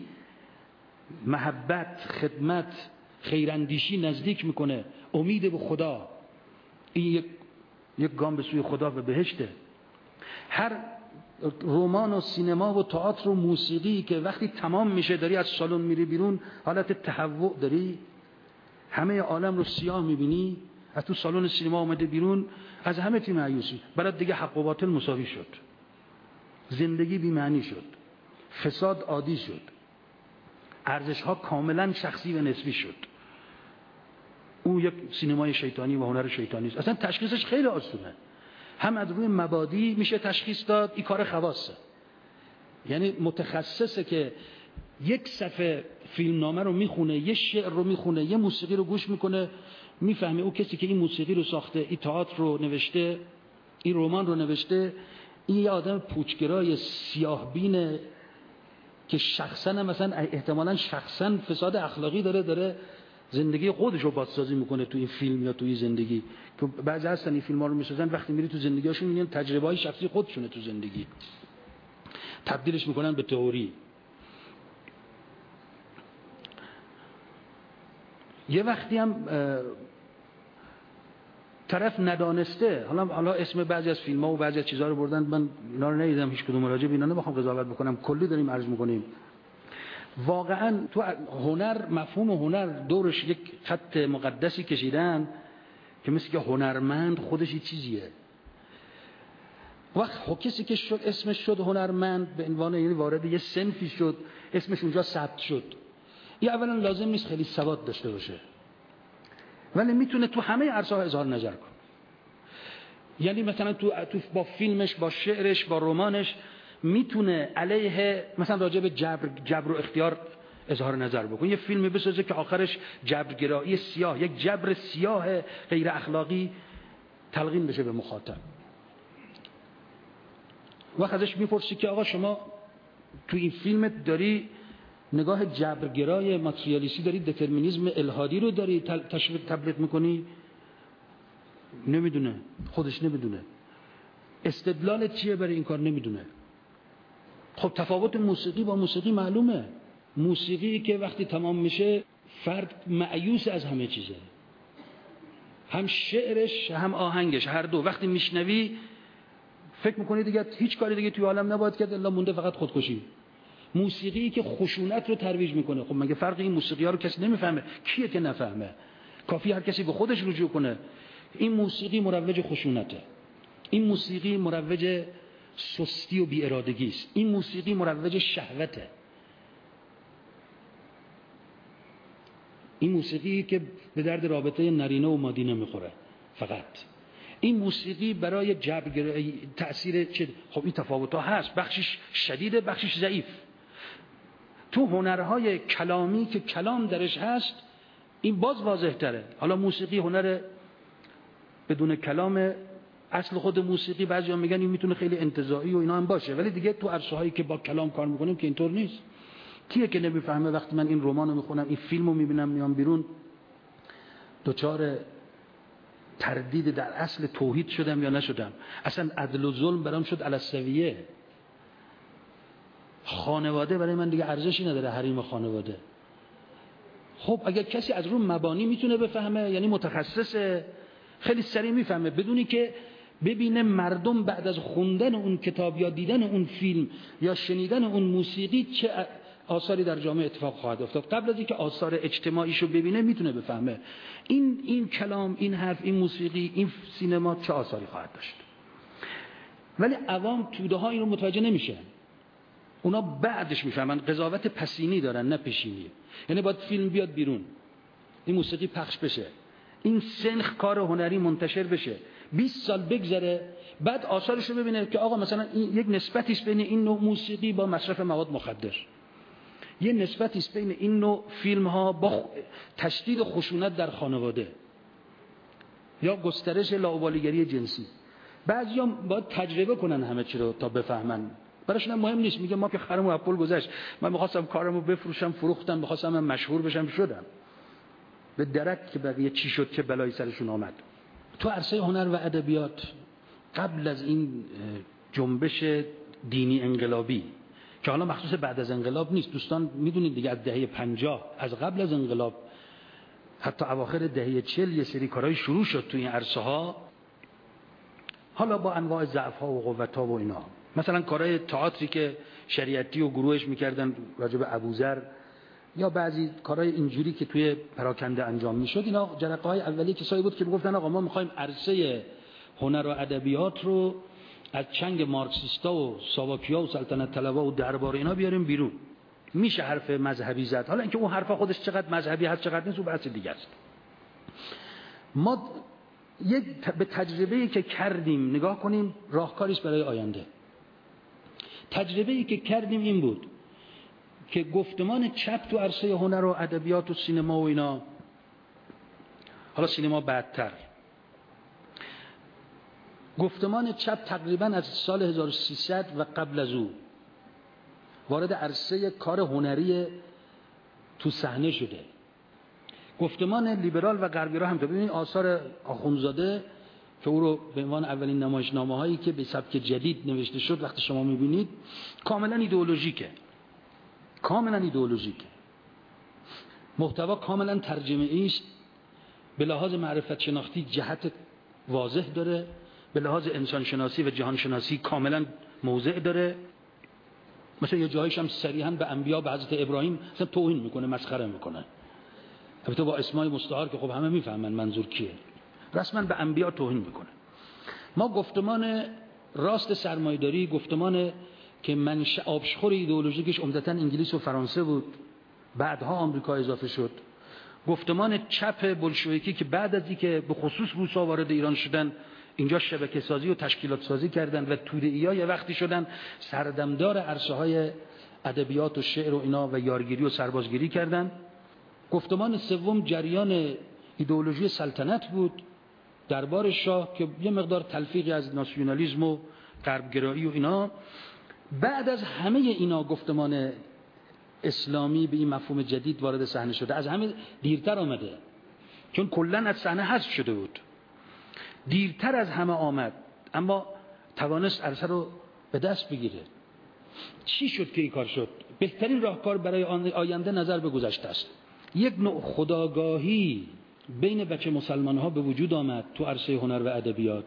محبت، خدمت، خیراندیشی نزدیک میکنه، امید به خدا، این یک یک گام به سوی خدا و بهشته. هر رمان و سینما و تئاتر و موسیقی که وقتی تمام میشه داری از سالن میری بیرون حالت تهوع داری، همه عالم رو سیاه میبینی، از تو سالن سینما اومده بیرون از همه چی مایوسی، برات دیگه حق و باطل مساوی شد، زندگی بی معنی شد، فساد عادی شد، ارزش ها کاملا شخصی و نسبی شد. او یک سینمای شیطانی و هنر شیطانی است. اصلا تشخیصش خیلی آسونه، هم از روی مبادی میشه تشخیص داد، این کار خواصه، یعنی متخصصه که یک صفحه فیلمنامه رو میخونه، یه شعر رو میخونه، یه موسیقی رو گوش میکنه، میفهمه او کسی که این موسیقی رو ساخته، این تئاتر رو نوشته، این رمان رو نوشته، این یه آدم پوچگرای سیاهبینه که شخصا مثلا احتمالاً شخصا فساد اخلاقی داره، داره زندگی خودش رو بازسازی میکنه تو این فیلم یا تو این زندگی. که بعضی هستن این فیلم‌ها رو میسازن، وقتی میری تو زندگیاشون میبینن تجربه‌های شخصی خودشونه تو زندگی، تبدیلش میکنن به تئوری. یه وقتی هم طرف ندانسته، حالا حالا اسم بعضی از فیلم‌ها و بعضی از چیزها رو بردن، من اینا رو ندیدم، هیچ کدوم راجع به اینا نمیخوام قضاوت بکنم، کلی داریم عرض میکنیم. واقعا تو هنر، مفهوم هنر دورش یک خط مقدسی کشیدن که مثل که هنرمند خودش یه چیزیه. وقت کسی که شد اسمش شد هنرمند به عنوان یعنی وارد یه صنفی شد، اسمش اونجا ثبت شد، این اولا لازم نیست خیلی سواد داشته باشه، ولی میتونه تو همه عرصه‌ها اظهار نظر کنه. یعنی مثلا تو, تو با فیلمش، با شعرش، با رمانش میتونه علیه مثلا راجع به جبر جبر و اختیار اظهار نظر بکن. یه فیلمی بسازه که آخرش جبرگرایی سیاه، یک جبر سیاه غیر اخلاقی تلقین بشه به مخاطب. وقت ازش میپرسی که آقا شما تو این فیلم داری نگاه جبرگرای ماتریالیستی داری، دترمینیسم الحادی رو داری تشویق تبلیغ میکنی؟ نمیدونه، خودش نمیدونه. استدلال چیه برای این کار؟ نمیدونه. خب تفاوت موسیقی با موسیقی معلومه. موسیقی که وقتی تمام میشه فرد مأیوس از همه چیزه، هم شعرش هم آهنگش، هر دو. وقتی میشنوی فکر میکنی دیگه هیچ کاری دیگه توی عالم نباید کرد الا مونده فقط خودکشی. موسیقی که خشونت رو ترویج میکنه، خب مگه فرق این موسیقی ها رو کسی نمیفهمه؟ کیه که نفهمه؟ کافی هر کسی به خودش رجوع کنه. این موسیقی مروج خشونته، این موسیقی مروج سستی و بی ارادگی است، این موسیقی مروج شهوته، این موسیقی که به درد رابطه نرینه و مادی نمیخوره فقط. این موسیقی برای جبر تأثیر چه؟ خب این تفاوت‌ها هست، بخشش شدیده بخشش ضعیف. تو هنرهای کلامی که کلام درش هست این باز واضح تره. حالا موسیقی هنر بدون کلام، اصل خود موسیقی بعضیا میگن این میتونه خیلی انتزاعی و اینا هم باشه، ولی دیگه تو عرصه هایی که با کلام کار میکنیم که اینطور نیست. کیه که نمیفهمه وقتی من این رمانو میخونم، این فیلمو میبینم، میام بیرون دوچار تردید در اصل توحید شدم یا نشدم؟ اصلا عدل و ظلم برام شد علی السویه. خانواده برای من دیگه ارزشی نداره، حریم خانواده. خب اگر کسی از رو مبانی میتونه بفهمه، یعنی متخصصه، خیلی سریع میفهمه بدونی که ببینه مردم بعد از خوندن اون کتاب یا دیدن اون فیلم یا شنیدن اون موسیقی چه آثاری در جامعه اتفاق خواهد افتاد. قبل از اینکه آثار اجتماعیشو ببینه میتونه بفهمه این این کلام، این حرف، این موسیقی، این سینما چه آثاری خواهد داشت. ولی عوام توده ها این رو متوجه نمیشه، اونا بعدش میفهمن. قضاوت پسینی دارن نه پیشینی. یعنی باید فیلم بیاد بیرون، این موسیقی پخش بشه، این سنخ کار هنری منتشر بشه، بیست سال بگذره، بعد آثارش رو ببینه که آقا مثلا این یک نسبتی است بین این نوع موسیقی با مصرف مواد مخدر، یه نسبتی است بین این نوع فیلم ها با تشدید خشونت در خانواده یا گسترش لاابالیگری جنسی. بعضیا باید تجربه کنن همه چی رو تا بفهمن. براشون مهم نیست، میگه ما که خرمو از پل گذشت، من می‌خواستم کارمو بفروشم، فروختم، می‌خواستم من مشهور بشم، شدم. به درک که بقیه چی شد، چه بلایی سرشون آمد. تو عرصه هنر و ادبیات قبل از این جنبش دینی انقلابی که حالا مخصوص بعد از انقلاب نیست، دوستان میدونید دیگه، از دهه پنجاه، از قبل از انقلاب حتی اواخر دهه چهل یه سری کارهای شروع شد تو این عرصه ها، حالا با انواع ضعف ها و قوت ها و اینا. مثلا کارهای تئاتری که شریعتی و گروهش میکردن راجع به ابوذر، یا بعضی کارهای اینجوری که توی پراکنده انجام میشد، اینا جرقه های اولیه کسایی بود که میگفتن آقا ما میخوایم عرصه هنر و ادبیات رو از چنگ مارکسیستا و ساواکیا و سلطنت طلبا و دربار اینا بیاریم بیرون. میشه حرف مذهبی زد، حالا اینکه اون حرفا خودش چقدر مذهبی هست چقدر نیست، اون بحث دیگه است. ما یک به تجربه‌ای که کردیم نگاه کنیم، راهکاری است برای آینده. تجربه‌ای که کردیم این بود که گفتمان چپ تو عرصه هنر و ادبیات و سینما و اینا، حالا سینما بعدتر، گفتمان چپ تقریبا از سال هزار و سیصد و قبل از او وارد عرصه کار هنری تو صحنه شده. گفتمان لیبرال و غربی‌ها هم تو ببینید آثار آخوندزاده که او رو به عنوان اولین نمایشنامه هایی که به سبک جدید نوشته شد وقتی شما میبینید کاملا ایدئولوژیکه، کاملا ایدئولوژیکه، محتوا کاملا ترجمه‌ای است، به لحاظ معرفت شناختی جهت واضح داره، به لحاظ انسان شناسی و جهان شناسی کاملا موضع داره. مثلا یه جایش هم صریحاً به انبیا، به حضرت ابراهیم مثلا توهین میکنه، مسخره میکنه، البته با اسمای مستعار که خب همه میفهمن منظور کیه، رسما به انبیا توهین میکنه. ما گفتمان راست سرمایه‌داری، گفتمان که منشأ آبشخور ایدئولوژیکش عمدتاً انگلیس و فرانسه بود، بعدها آمریکا اضافه شد، گفتمان چپ بولشویکی که بعد از اینکه به خصوص روسا وارد ایران شدن اینجا شبکه سازی و تشکیلات سازی کردن و توده‌ای‌ها یه وقتی شدن سردمدار عرصه های ادبیات و شعر و اینا و یارگیری و سربازگیری کردن. گفتمان سوم جریان ایدئولوژی سلطنت بود، دربار شاه، که یه مقدار تلفیقی از ناسیونالیسم و غربگرایی و اینا. بعد از همه اینا گفتمان اسلامی به این مفهوم جدید وارد صحنه شده، از همه دیرتر آمده، چون کلا از صحنه حذف شده بود، دیرتر از همه آمد، اما توانست عرصه رو به دست بگیره. چی شد که این کار شد؟ بهترین راهکار برای آینده نظر به گذشته است. یک نوع خودآگاهی بین بچه مسلمان ها به وجود آمد تو عرصه هنر و ادبیات.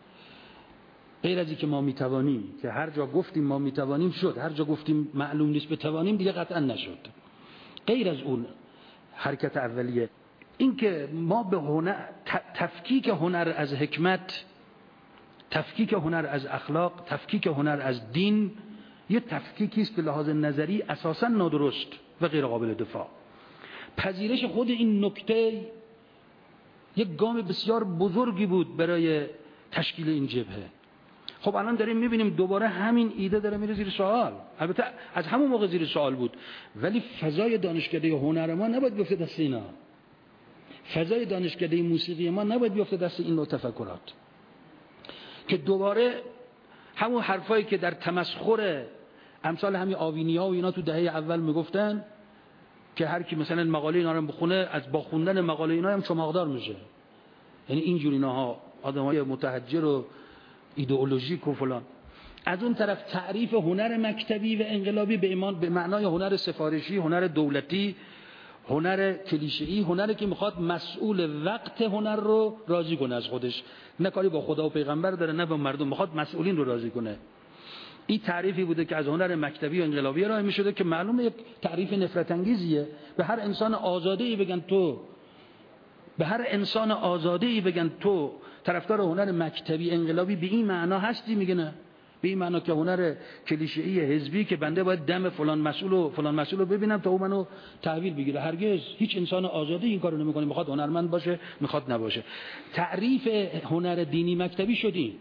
غیر از این که ما میتوانیم، که هر جا گفتیم ما میتوانیم شد، هر جا گفتیم معلوم نیست بتوانیم دیگه قطعا نشد. غیر از اون حرکت اولیه، این که ما به هنر، تفکیک هنر از حکمت، تفکیک هنر از اخلاق، تفکیک هنر از دین، یه تفکیکی است به لحاظ نظری اساساً نادرست و غیر قابل دفاع. پذیرش خود این نکته یک گام بسیار بزرگی بود برای تشکیل این جبهه. خب الان داریم میبینیم دوباره همین ایده داره میره زیر سوال. البته از همون موقع زیر سوال بود، ولی فضای دانشکده هنر ما نباید بیفته دست اینا، فضای دانشکده موسیقی ما نباید بیفته دست این نوع تفکرات که دوباره همون حرفایی که در تمسخر امثال همین آوینیا و اینا تو دهه اول میگفتن که هر کی مثلا مقاله اینا رو بخونه از با خوندن مقاله اینا هم چماقدار میشه، یعنی اینجور ایناها آدمای متحجر و ایدئولوژیک و فلان. از اون طرف تعریف هنر مکتبی و انقلابی به ایمان به معنای هنر سفارشی، هنر دولتی، هنر کلیشه‌ای، هنری که میخواد مسئول وقت هنر رو راضی کنه از خودش، نه کاری با خدا و پیغمبر داره نه با مردم، میخواد مسئولین رو راضی کنه. این تعریفی بوده که از هنر مکتبی و انقلابی ارائه میشده که معلومه یک تعریف نفرت انگیزیه. به هر انسان آزاده‌ای بگن تو، به هر انسان آزاده‌ای بگن تو طرفدار هنر مکتبی انقلابی به این معنا هستی، میگه نه، به این معنا که هنر کلیشه‌ای حزبی که بنده باید دم فلان مسئول و فلان مسئول رو ببینم تا او منو تحویل بگیره. هرگز هیچ انسان آزاده‌ای این کارو نمی‌کنه، میخواد هنرمند باشه میخواد نباشه. تعریف هنر دینی مکتبی شدیم.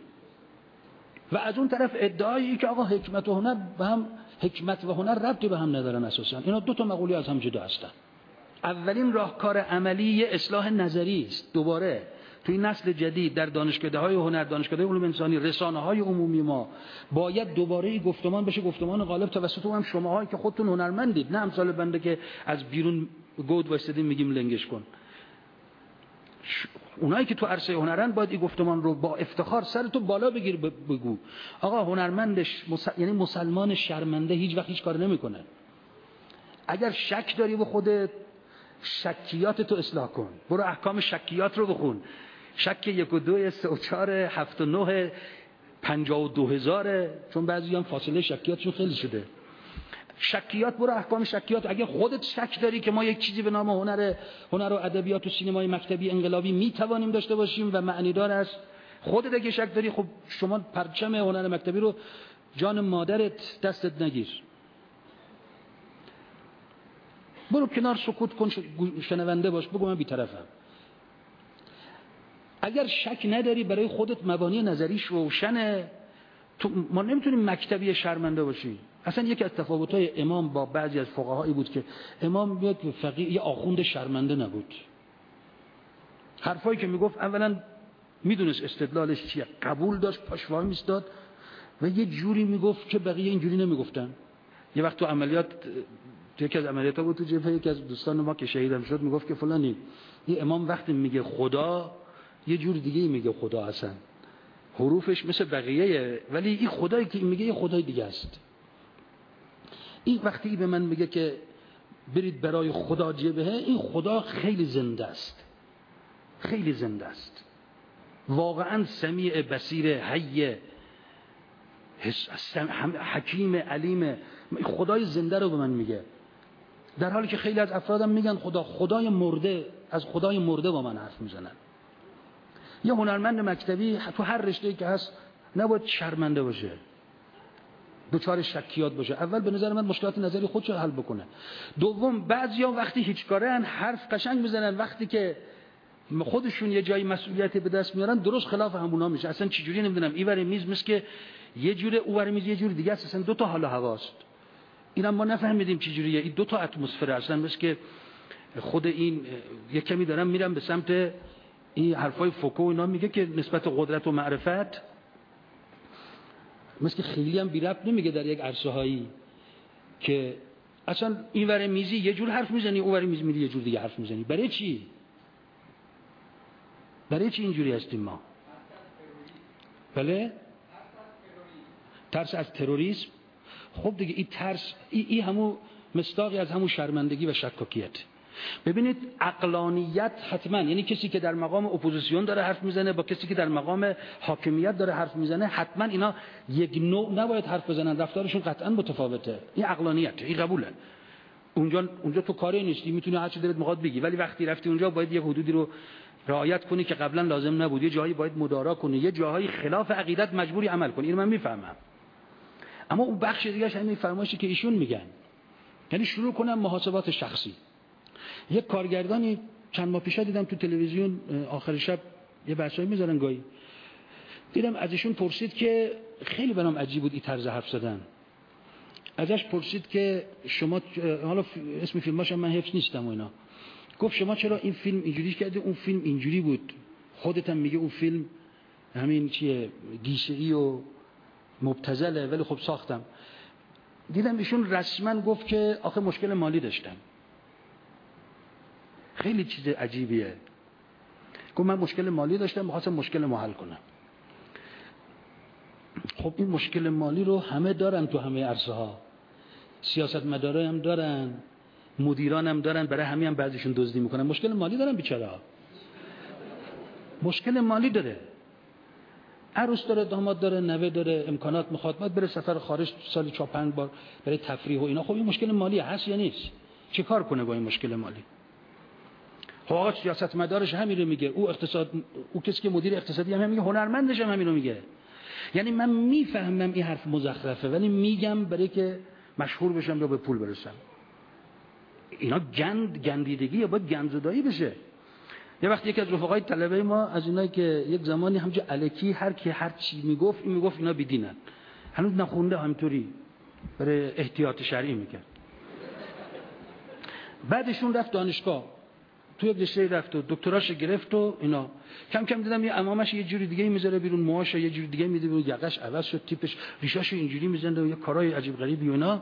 و از اون طرف ادعایی که آقا حکمت و هنر به هم، حکمت و هنر ربطی به هم ندارن، اساسا اینا دو تا مقوله از هم جدا هستن. اولین راهکار عملی اصلاح نظری است. دوباره توی نسل جدید در دانشکده‌های هنر، دانشکده‌های علوم انسانی، رسانه‌های عمومی ما باید دوباره این گفتمان بشه گفتمان غالب توسط هم شماهایی که خودتون هنرمندید، نه امثال بنده که از بیرون گود وایسادیم میگیم لنگش کن. اونایی که تو عرصه هنرن باید این گفتمان رو با افتخار سر تو بالا بگیر، بگو آقا هنرمندش مس... یعنی مسلمان شرمنده هیچ وقت هیچ کار نمیکنه. اگر شک داری به خودت، شکیات تو اصلاح کن، برو احکام شکیات رو بخون. شک یک و دو، سه و چهار، هفت و نه، پنجاه و دو هزاره، چون بعضی هم فاصله شکیاتشون خیلی شده. شکیات، برو احکام شکیات. اگه خودت شک داری که ما یک چیزی به نام هنر هنر و ادبیات و سینمای مکتبی انقلابی میتوانیم داشته باشیم و معنیدار است، خودت اگه شک داری، خب شما پرچم هنر مکتبی رو جان مادرت دستت نگیر، برو کنار، سکوت کن، شنونده باش، بگو من بی‌طرفم. اگر شک نداری برای خودت مبانی نظریش روشنه، تو ما نمیتونیم مکتبی شرمنده باشی. اصلا یکی از تفاوت‌های امام با بعضی از فقهایی بود که امام یک فقیه، یه آخوند شرمنده نبود. حرفایی که میگفت اولا میدونست استدلالش چیه، قبول داشت، پاش وای میستاد و یه جوری میگفت که بقیه اینجوری نمیگفتن. یه وقت تو عملیات، یکی از عملیات‌ها بود تو جبهه، یکی از دوستان ما که شهیدم شد میگفت که فلانی، این امام وقتی میگه خدا یه جور دیگه میگه خدا، اصلا حروفش مثل بقیه، ولی این خدایی که میگه یه خدای دیگه است. این وقتی به من میگه که برید برای خدا جبهه، این خدا خیلی زنده است، خیلی زنده است، واقعا سمیع بصیر حی حکیم علیم، خدای زنده رو به من میگه، در حالی که خیلی از افرادم میگن خدا خدای مرده، از خدای مرده با من حرف میزنن. یه هنرمند مکتبی تو هر رشته‌ای که هست نباید شرمنده باشه، دوچار شکیات باشه. اول به نظر من مشکلات نظری خودش رو حل بکنه. دوم بعضیا وقتی هیچ کارهن حرف قشنگ میزنن، وقتی که خودشون یه جایی مسئولیت به دست میارن درست خلاف همونا میشه. اصلا چه جوری نمیدونم، این ور میز مثل که یه جوره، اون ور میز یه جور دیگه است، اصلا دو تا حال و هواست. اینم ما نفهمیدیم چه جوریه. این دو تا اتمسفر هستن، مثل که خود این یک کمی دارم میرم به سمت این حرفای فوکو اینا، میگه که نسبت قدرت و معرفت مثل که خیلی هم بی ربط نمیگه در یک عرصه هایی که اصلا این ور میزی یه جور حرف میزنی، اون ور میزی میری یه جور دیگه حرف میزنی. برای چی؟ برای چی اینجوری هستیم ما؟ بله؟ ترس از تروریسم. خب دیگه این ترس این ای همون مصداقی از همون شرمندگی و شکاکیت. ببینید عقلانیت حتما، یعنی کسی که در مقام اپوزیسیون داره حرف میزنه با کسی که در مقام حاکمیت داره حرف میزنه، حتما اینا یک نوع نباید حرف بزنن، رفتارشون قطعا متفاوته. این عقلانیت، این قبوله. اونجا اونجا تو کاری نیستی، میتونی هر چی دلت میخواد بگی، ولی وقتی رفتی اونجا باید یه حدودی رو رعایت کنی که قبلا لازم نبود، یه جایی باید مدارا کنی، یه جاهایی خلاف عقیدت مجبوری عمل کنی. اینو من میفهمم. اما اون بخش دیگه‌اش همین فرمایشی که ایشون میگن، یعنی شروع کنم محاسبات شخصی. یک کارگردانی چند ماه پیش دیدم تو تلویزیون آخر شب یه بحثایی میذارن گاهی، دیدم از ایشون پرسید که خیلی برام عجیب بود این طرز حرف زدن. ازش پرسید که شما، حالا اسم فیلماش من حفظ نیستم و اینا، گفت شما چرا این فیلم اینجوری کردی، اون فیلم اینجوری بود، خودت هم میگه اون فیلم همین چیه گیشه‌ای و مبتذله ولی خب ساختم. دیدم ایشون رسما گفت که آخه مشکل مالی داشتم. خیلی چیز عجیبیه. گفت من مشکل مالی داشتم، می‌خواستم مشکل ما حل کنم. خب این مشکل مالی رو همه دارن تو همه عرصه ها، سیاستمدارا هم دارن، مدیران هم دارن، برای همین هم بعضیشون دزدی میکنن. مشکل مالی دارن بیچاره ها، مشکل مالی داره، عروس داره، داماد داره، نوه داره، امکانات میخواد، باید بره سفر خارج سالی چهار پنج بار برای تفریح و اینا. خب این مشکل مالی هست یا نیست؟ چه کار کنه با این مشکل مالی؟ خب آقا سیاستمدارش همین رو میگه، او اقتصاد، او کسی که مدیر اقتصادی هم, هم میگه، هنرمندش هم همین رو میگه. یعنی من میفهمم این حرف مزخرفه ولی میگم برای که مشهور بشم یا به پول برسم. اینا گند گندیدگی یا باید گندزدایی بشه. یه وقت یکی از رفقای طلبه ما از اینایی که یک زمانی همونجا الکی هر کی هر چی میگفت این میگفت اینا بیدینن، هنوز نخونده همینطوری برای احتیاط شرعی میکرد. بعدشون رفت دانشگاه، توی یک رشته رفت و دکتراش گرفت و اینا. کم کم دیدم یه امامش یه جوری دیگه میذاره بیرون، موهاش یه جوری دیگه میده بیرون، یقش عوض شد، تیپش ریشاشو اینجوری میزنده و یه کارهای عجیب غریبی و اینا.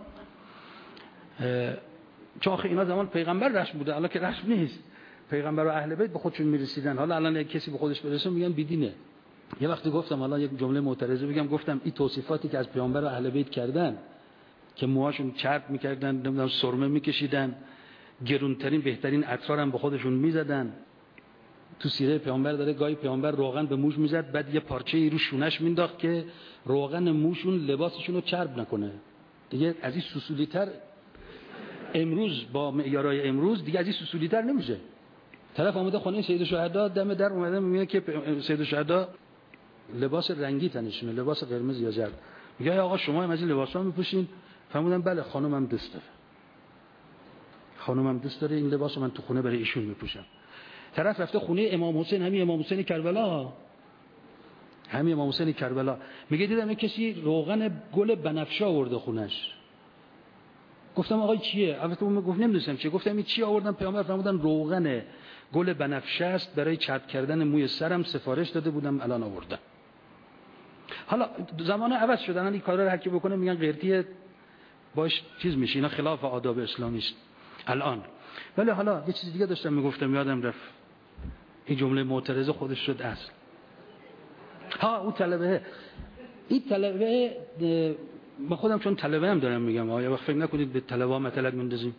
چون آخه اینا زمان پیغمبر رسم بوده، الان که رسم نیست. پیغمبر و اهل بیت به خودشون میرسیدن، حالا الان یک کسی به خودش برسه میگن بیدینه. یه وقتی گفتم، حالا یک جمله معترضه بگم، گفتم این توصیفاتی که از پیامبر و اهل بیت کردن که موهاشون چرب میکردن، نمیدونم سرمه میکشیدن، گرونترین بهترین عطر هم به خودشون میزدن. تو سیره پیامبر داره گاهی پیامبر روغن به موش میزد، بعد یه پارچه ای رو شونش مینداخت که روغن موشون لباسشون رو چرب نکنه. دیگه از این سوسولی‌تر امروز با معیارهای امروز دیگه از این سوسولی‌تر نمیشه. طرف اومده خونه سید الشهدا، دم در اومده میگه که سید الشهدا لباس رنگی تنشونه، لباس قرمز یا زرد. میگه آقا شما هم از این لباسا میپوشین؟ فرمودن بله خانمم دوست داره. خانمم دوست داره این لباسو من تو خونه برای ایشون میپوشم. طرف رفته خونه امام حسین، همین امام حسین کربلا، همین امام حسین کربلا، میگه دیدم یک کسی روغن گل بنفشه آورده خونش. گفتم آقا چیه؟ البته اون گفت نمیدونم چیه. گفتم این چی آوردن؟ پیامبر فرمودن روغن گل بنفشه است، برای چرب کردن موی سرم سفارش داده بودم الان آوردم. حالا زمان عوض شدن، این کارا رو هر کی بکنه میگن قرتی باش چیز میشه، اینا خلاف آداب اسلامی است الان. ولی حالا یه چیز دیگه داشتم میگفتم یادم رفت، این جمله معترضه خودش شد اصل. ها اون طلبه، این طلبه، من خودم چون طلبه هم دارم میگم، آیا وقت فکر نکنید به طلبه ها مطلب میندازیم.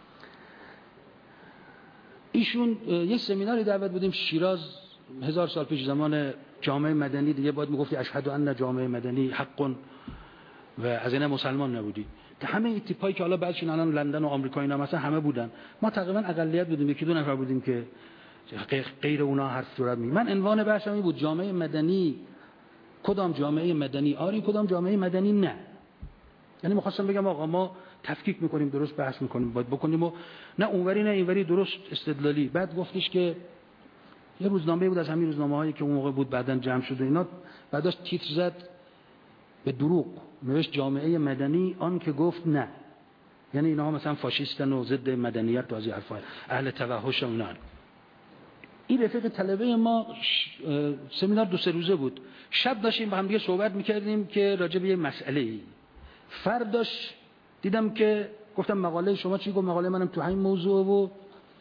ایشون یه سمیناری دعوت بودیم شیراز هزار سال پیش، زمان جامعه مدنی دیگه، باید میگفتی اشهد ان جامعه مدنی حق و از این مسلمان نبودی. همه این تیپایی که حالا بعضیشون الان لندن و آمریکا اینا مثلا همه بودن، ما تقریبا اقلیت بودیم، یکی دو نفر بودیم که غیر اونا حرف صورت می. من عنوان بحثم این بود جامعه مدنی، کدام جامعه مدنی آری کدام جامعه مدنی نه. یعنی می‌خواستم بگم آقا ما تفکیک میکنیم، درست بحث میکنیم، باید بکنیم و نه اونوری نه اینوری، درست استدلالی. بعد گفتش که یه روزنامه بود از همین روزنامه‌هایی که اون موقع بود بعدن جمع شده اینا، بعداش تیتر زد به دروغ، نوشت جامعه مدنی آن که گفت نه. یعنی اینا مثلا فاشیستن و ضد مدنیت و از این حرفا، اهل توحش و اینا. این رفیق طلبه ما سمینار دو سه روزه بود، شب داشتیم با هم دیگه صحبت میکردیم که راجع به یه مسئله ای. فرداش دیدم که گفتم مقاله شما چی؟ گفت مقاله منم تو همین موضوع و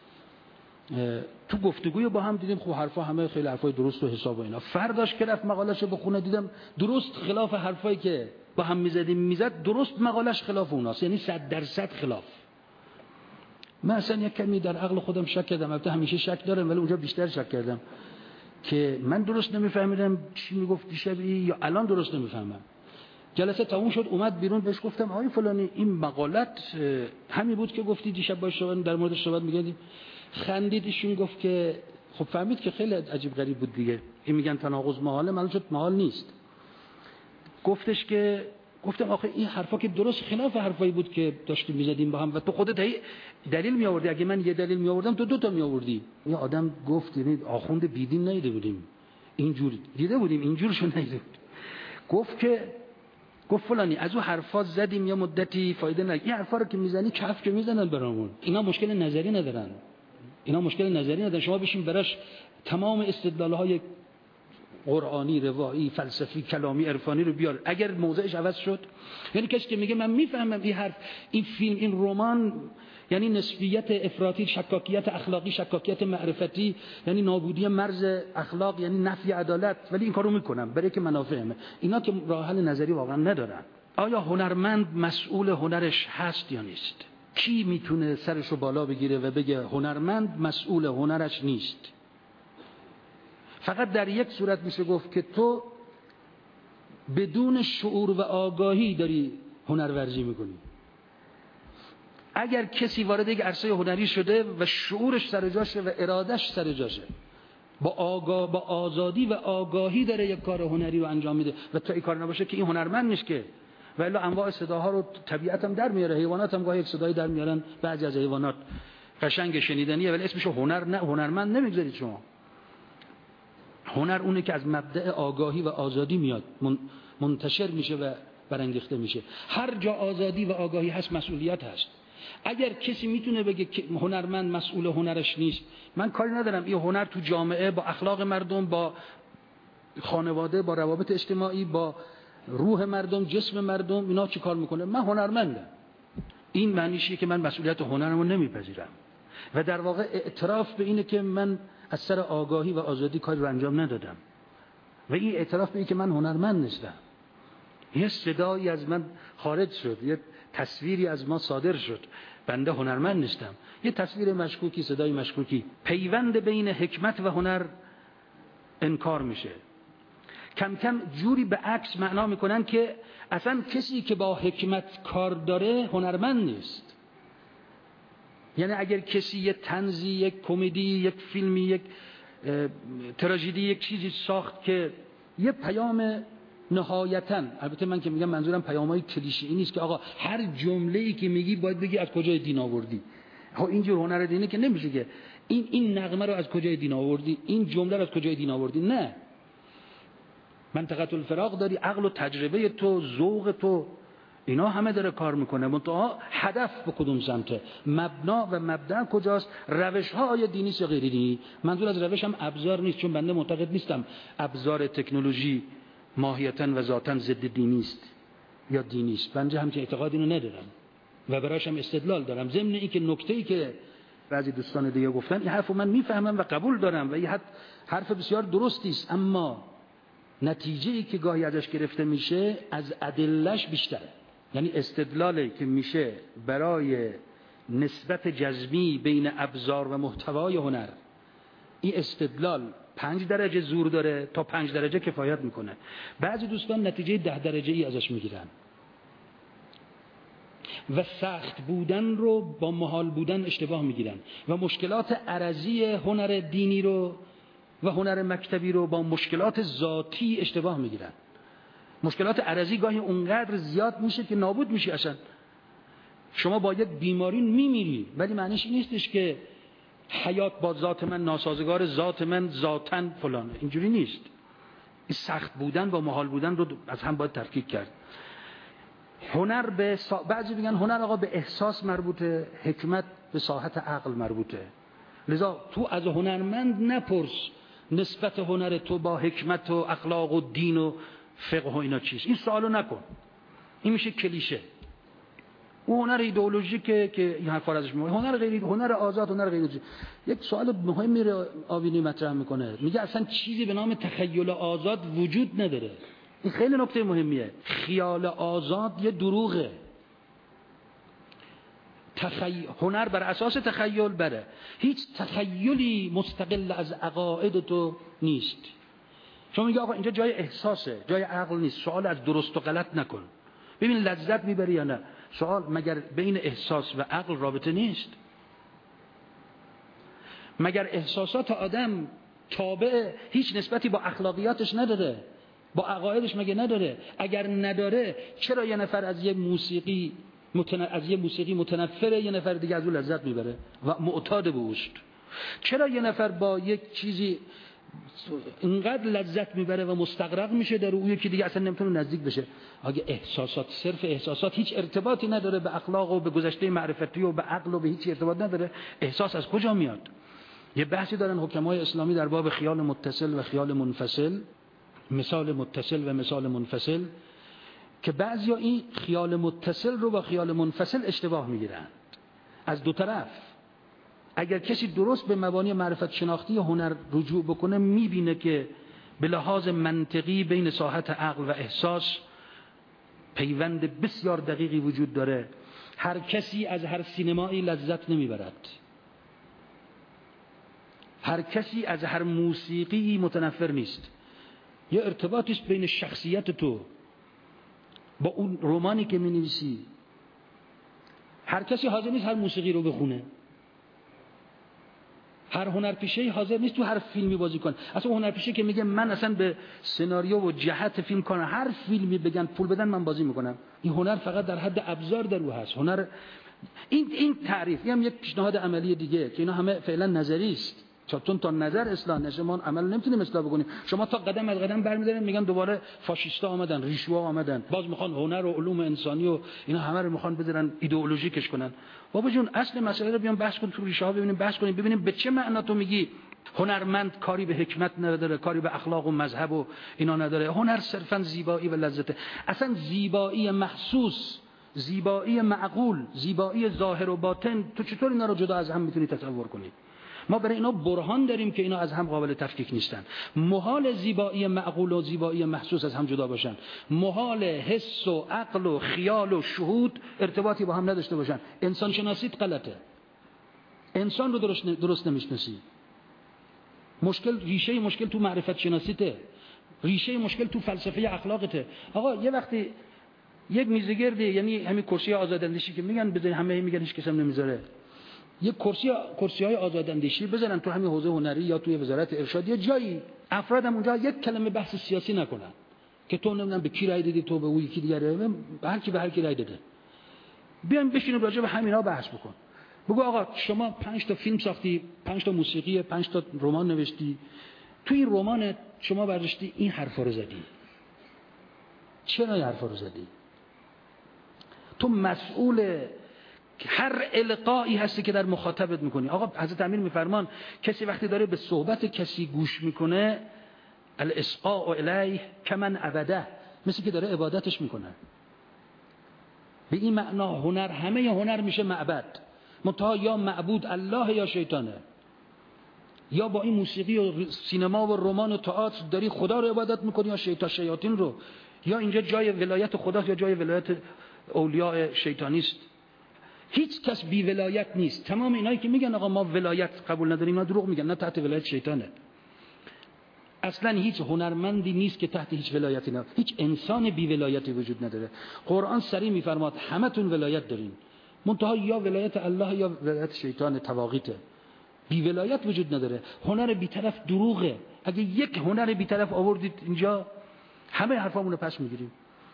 تو گفتگوی با هم دیدیم خب حرفا همه خیلی حرفای درست و حساب و اینا. فرداش که رفت مقالهشو بخونه دیدم درست خلاف حرفایی که با هم میزدیم میزد، درست مقالهش خلاف اوناست، یعنی صد درصد خلاف. من اصلا یک کمی در عقل خودم شک کردم، البته همیشه شک دارم ولی اونجا بیشتر شک کردم که من درست نمیفهمیدم چی میگفت دیشب یا الان درست نمیفهمم. جلسه تموم شد اومد بیرون، بهش گفتم آقای فلانی این مقالت همین بود که گفتی دیشب باش در موردش صحبت می‌کردیم. خندید، ایشون گفت که خب فهمید که خیلی عجیب غریب بود دیگه، این میگن تناقض محاله، معلوم شد محال نیست. گفتش که گفتم آخه این حرفا که درست خلاف حرفایی بود که داشتیم میزدیم با هم و تو خودت هی دلیل می آوردی، اگه من یه دلیل می آوردم تو دو تا می آوردی. یه آدم گفت یعنی آخوند بیدین ندیده بودیم اینجور، دیده بودیم اینجورشو ندیده بود. گفت که گفت فلانی از اون حرفا زدیم یه مدتی فایده نداره، این حرفا رو که میزنی کف که میزنن برامون، اینا مشکل نظری ندارن، اینا مشکل نظری ندارن، شما بشین براش تمام استدلال‌های قرآنی، روایی، فلسفی، کلامی، عرفانی رو بیار، اگر موضعش عوض شد. یعنی کسی که میگه من میفهمم این حرف، این فیلم، این رمان یعنی نسبیت افراطی، شکاکیت اخلاقی، شکاکیت معرفتی، یعنی نابودی مرز اخلاق، یعنی نفی عدالت، ولی این کارو میکنم برای که منافعمه. اینا که راه حل نظری واقعا ندارن. آیا هنرمند مسئول هنرش هست یا نیست؟ کی میتونه سرشو بالا بگیره و بگه هنرمند مسئول هنرش نیست؟ فقط در یک صورت میشه گفت که تو بدون شعور و آگاهی داری هنرورزی میکنی. اگر کسی وارد یک عرصه هنری شده و شعورش سر جاشه و ارادش سر جاشه، با آگاه با آزادی و آگاهی داره یک کار هنری رو انجام میده و تا این کار نباشه که این هنرمند نیست که. و الا انواع صداها رو طبیعت هم در میاره، حیوانات هم گاهی یک صدایی در میارن، بعضی از حیوانات قشنگ شنیدنیه ولی اسمش هنر نه، هنرمند نمیگذارید شما. هنر اونه که از مبدأ آگاهی و آزادی میاد، منتشر میشه و برانگیخته میشه. هر جا آزادی و آگاهی هست مسئولیت هست. اگر کسی میتونه بگه که هنرمند مسئول هنرش نیست، من کاری ندارم این هنر تو جامعه با اخلاق مردم، با خانواده، با روابط اجتماعی، با روح مردم، جسم مردم، اینا چی کار میکنه؟ من هنرمندم. این معنیشه که من مسئولیت هنرمو نمیپذیرم و در واقع اعتراف به اینه که من از سر آگاهی و آزادی کاری رو انجام ندادم و این اعتراف به اینه که من هنرمند نیستم. یه صدایی از من خارج شد، یه تصویری از ما صادر شد، بنده هنرمند نیستم. یه تصویر مشکوکی، صدای مشکوکی. پیوند بین حکمت و هنر انکار میشه. کم کم جوری به عکس معنا میکنن که اصلا کسی که با حکمت کار داره هنرمند نیست. یعنی اگر کسی یک طنزی، یک کمدی، یک فیلمی، یک تراژدی، یک چیزی ساخت که یه پیام نهایتاً، البته من که میگم منظورم پیامای کلیشه‌ای نیست که آقا هر جمله‌ای که میگی باید بگی از کجای دین آوردی. ها اینجور هنر دینه که نمیشه که این این نغمه رو از کجای دین آوردی، این جمله رو از کجای دین آوردی. نه، منطقه الفراغ داری، عقل و تجربه تو، ذوق تو، اینا همه داره کار میکنه. منتها هدف به کدوم سمته، مبنا و مبدأ کجاست، روش ها آیا دینی یا غیر دینی. منظور از روش هم ابزار نیست، چون بنده معتقد نیستم ابزار تکنولوژی ماهیتاً و ذاتاً ضد دینی است یا دینی است. بنده هم که اعتقاد اینو ندارم و براش هم استدلال دارم. ضمن این که نکته‌ای که بعضی دوستان دیگه گفتن، این حرفو من میفهمم و قبول دارم و این حرف بسیار درستی است، اما نتیجه‌ای که گاهی ازش گرفته میشه از ادله‌اش بیشتره. یعنی استدلالی که میشه برای نسبت جزمی بین ابزار و محتوای هنر، این استدلال پنج درجه زور داره تا پنج درجه کفایت میکنه. بعضی دوستان نتیجه ده درجه ای ازش میگیرن و سخت بودن رو با محال بودن اشتباه میگیرن و مشکلات عرضی هنر دینی رو و هنر مکتبی رو با مشکلات ذاتی اشتباه میگیرن. مشکلات عرضی گاهی اونقدر زیاد میشه که نابود میشه. اصلا شما با یک بیماری میمیری، ولی معنیش این نیستش که حیات با ذات من ناسازگار، ذات من ذاتن فلانه. اینجوری نیست. این سخت بودن با محال بودن رو از هم باید تفکیک کرد. هنر به سا... بعضی میگن هنر آقا به احساس مربوطه، حکمت به ساحت عقل مربوطه. لذا تو از هنرمند نپرس نسبت هنر تو با حکمت و اخلاق و دین و فقه و اینا چیست. این سوالو نکن، این میشه کلیشه. اون هنر ایدئولوژیکه که این حرفا ازش میگه، هنر غیر هنر آزاد، هنر غیر آزاد. یک سوال مهمی رو آوینی مطرح میکنه، میگه اصلا چیزی به نام تخیل آزاد وجود نداره. این خیلی نکته مهمیه. خیال آزاد یه دروغه. تخیل هنر بر اساس تخیل بره، هیچ تخیلی مستقل از عقاید تو نیست. شما میگه آقا اینجا جای احساسه، جای عقل نیست. سوال از درست و غلط نکن، ببین لذت میبری یا نه. سوال مگر بین احساس و عقل رابطه نیست؟ مگر احساسات آدم تابع هیچ نسبتی با اخلاقیاتش نداره، با عقایدش مگه نداره؟ اگر نداره چرا یه نفر از یه موسیقی متن... از یه موسیقی متنفره، یه نفر دیگه از اون لذت میبره و معتاد به اوست؟ چرا یه نفر با یک چیزی اینقدر لذت میبره و مستغرق میشه در اون، یکی دیگه اصلا نمیتونه نزدیک بشه؟ اگه احساسات، صرف احساسات هیچ ارتباطی نداره به اخلاق و به گذشته معرفتی و به عقل و به هیچ ارتباط نداره، احساس از کجا میاد؟ یه بحثی دارن حکمای اسلامی در باب خیال متصل و خیال منفصل، مثال متصل و مثال منفصل، که بعضیا این خیال متصل رو با خیال منفصل اشتباه میگیرن از دو طرف. اگر کسی درست به مبانی معرفت شناختی هنر رجوع بکنه، میبینه که به لحاظ منطقی بین ساحت عقل و احساس پیوند بسیار دقیقی وجود داره. هر کسی از هر سینمایی لذت نمیبرد، هر کسی از هر موسیقی متنفر نیست. یه ارتباطی است بین شخصیت تو با اون رمانی که می‌نویسی. هر کسی حاضر نیست هر موسیقی رو بخونه، هر هنرپیشه‌ای حاضر نیست تو هر فیلمی بازی کنه. اصلا هنرپیشه که میگه من اصلا به سناریو و جهت فیلم کنم، هر فیلمی بگن پول بدن من بازی میکنم، این هنر فقط در حد ابزار در او هست. هنر این این تعریف هم یک پیشنهاد عملی دیگه که اینا همه فعلا نظری است. چون تا نظر اصلاح نشه ما عمل نمیتونیم اصلاح بکنیم. شما تا قدم از قدم برمی‌دارین میگن دوباره فاشیستا آمدن، ریشوها آمدن، باز میخوان هنر و علوم انسانی و اینا همه رو میخوان بذارن ایدئولوژیکش کنن. بابا جون اصل مسئله رو بیام بحث کن، تو ریشه‌ها ببینیم، بحث کنیم، ببینیم به چه معنا تو میگی هنرمند کاری به حکمت نداره، کاری به اخلاق و مذهب و اینا نداره، هنر صرفا زیبایی و لذته. اصلا زیبایی محسوس، زیبایی معقول، زیبایی ظاهر و باطن، تو چطور اینا رو جدا از هم میتونی تصور کنی؟ ما برای اینا برهان داریم که اینا از هم قابل تفکیک نیستن. محال زیبایی معقول و زیبایی محسوس از هم جدا باشن. محال حس و عقل و خیال و شهود ارتباطی با هم نداشته باشن. انسان شناسیت غلطه، انسان رو درست درست نمیشناسی. مشکل، ریشه مشکل تو معرفت شناسیته، ریشه مشکل تو فلسفه اخلاقته. آقا یه وقتی یک میزگردی، یعنی همین کرسی آزاداندیشی که میگن بزن، همه میگن هیچ کس هم نمیذاره، یک کرسی کرسی‌های آزاداندیشی بزنن تو همین حوزه هنری یا توی وزارت ارشاد، یه جایی افرادم اونجا یک کلمه بحث سیاسی نکنن که تو نمیدونم به کی رای دادی، تو به اون یکی دیگه، به هر کی به هر کی رای داده. بیایم بشینیم راجع به همینا بحث بکن. بگو آقا شما پنج تا فیلم ساختی، پنج تا موسیقی، پنج تا رمان نوشتی، تو این رمان شما برداشتی این حرفا رو زدی، چرا این حرفا رو زدی؟ تو مسئول هر القایی هستی که در مخاطبت میکنی. آقا حضرت امیر میفرمان کسی وقتی داره به صحبت کسی گوش میکنه، الاسقاء الیه کمن عبده، مثل که داره عبادتش میکنه. به این معنا هنر، همه هنر میشه معبد، منتها یا معبود الله یا شیطانه. یا با این موسیقی و سینما و رمان و تئاتر داری خدا رو عبادت میکنی یا شیطان شیاطین رو، یا اینجا جای ولایت خداست یا جای ولایت اولیاء شیطانی است. هیچ کس بی ولایت نیست. تمام اینایی که میگن آقا ما ولایت قبول نداریم، اینا دروغ میگن، نه تحت ولایت شیطانه. اصلا هیچ هنرمندی نیست که تحت هیچ ولایتی نه. هیچ انسان بی ولایتی وجود نداره. قرآن صریح میفرماد همتون ولایت دارین، منتها یا ولایت الله یا ولایت شیطان تواغیته. بی ولایت وجود نداره. هنر بی طرف دروغه. اگه یک هنر بی طرف آوردید اینجا همه حرفامون رو پس میگیریم.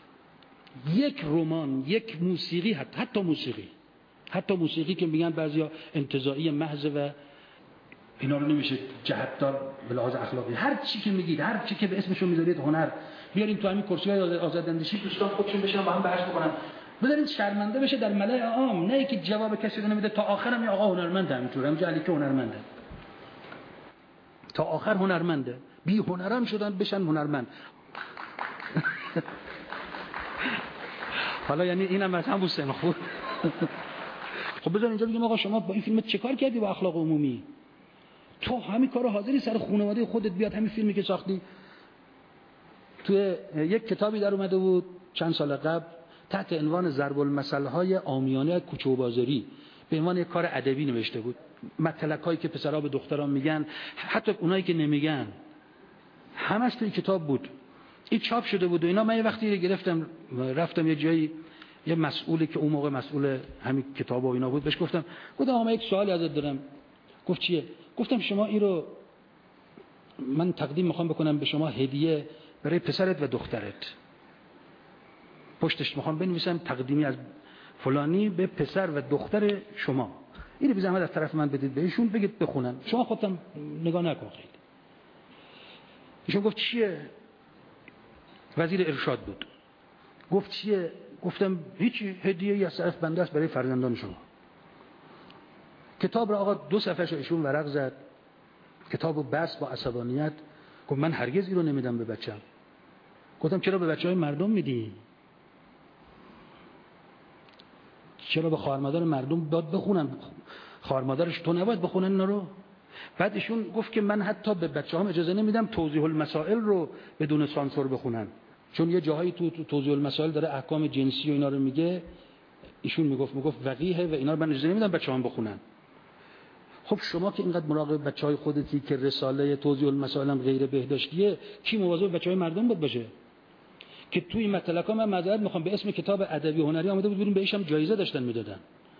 یک رمان، یک موسیقی، حتی, حتی موسیقی حتی موسیقی که میگن بعضیا انتزاعی محض و اینا رو نمیشه جهتدار به لحاظ اخلاقی، هر چی که میگید، هر چی که به اسمشو میذارید هنر، بیارین تو همین کرسی‌های آزاداندیشی دوستان خودشون بشن با هم بحث بکنن، بذارین شرمنده بشه در ملأ عام، نه اینکه جواب کسی رو نمیده. تا آخرم این آقا هنرمند همینطوره، همینجا علی که هنرمنده، تا آخر هنرمنده، بی هنران شدن بشن هنرمند. حالا یعنی اینم از همون سن خود. خب بذار اینجا بگیم آقا شما با این فیلم چه کار کردی با اخلاق عمومی؟ تو همین کارو حاضری سر خانواده خودت بیاد همین فیلمی که ساختی؟ توی یک کتابی در اومده بود چند سال قبل تحت عنوان ضرب المثل‌های عامیانه کوچه و بازاری، به عنوان یک کار ادبی نوشته بود. مطلقایی که پسرها به دختران میگن، حتی اونایی که نمیگن، همش توی کتاب بود. این چاپ شده بود و اینا. من یه وقتی گرفتم رفتم یه جایی، یه مسئولی که اون موقع مسئول همین کتاب و اینا بود، بهش گفتم گفتم آقا من یک سوالی ازت دارم. گفت چیه؟ گفتم شما این رو من تقدیم میخوام بکنم به شما هدیه برای پسرت و دخترت. پشتش میخوام بنویسم تقدیمی از فلانی به پسر و دختر شما. اینو بی زحمت از طرف من بدید بهشون، بگید بخونن، شما خودتم نگاه نکن خیلی. ایشون گفت چیه؟ وزیر ارشاد بود. گفت چیه؟ گفتم هیچی، هدیه‌ای از طرف بنده است برای فرزندان شما. کتاب را آقا دو صفحه‌اش ایشون ورق زد، کتابو بس با عصبانیت. گفت من هرگز این رو نمیدم به بچه‌م. گفتم چرا به بچه‌های مردم میدی؟ چرا به خواهر مادر مردم باید بخونن؟ خواهر مادرش تو نباید بخونن اینا رو؟ بعد ایشون گفت که من حتی به بچه‌هام اجازه نمیدم توضیح المسائل رو بدون سانسور بخونن، چون یه جاهایی تو توضیح المسائل داره احکام جنسی و اینا رو میگه. ایشون میگفت میگفت وقیحه و اینا رو من اجازه نمیدم بچه‌هام بخونن. خب شما که اینقدر مراقب بچهای خودتی که رساله توضیح المسائل هم غیر بهداشتیه، کی مواظب بچهای مردم بود باشه؟ که توی این مطلقا من معذرت میخوام به اسم کتاب ادبی هنری آمده بود بریم بهش هم جایزه داشتن میدادن.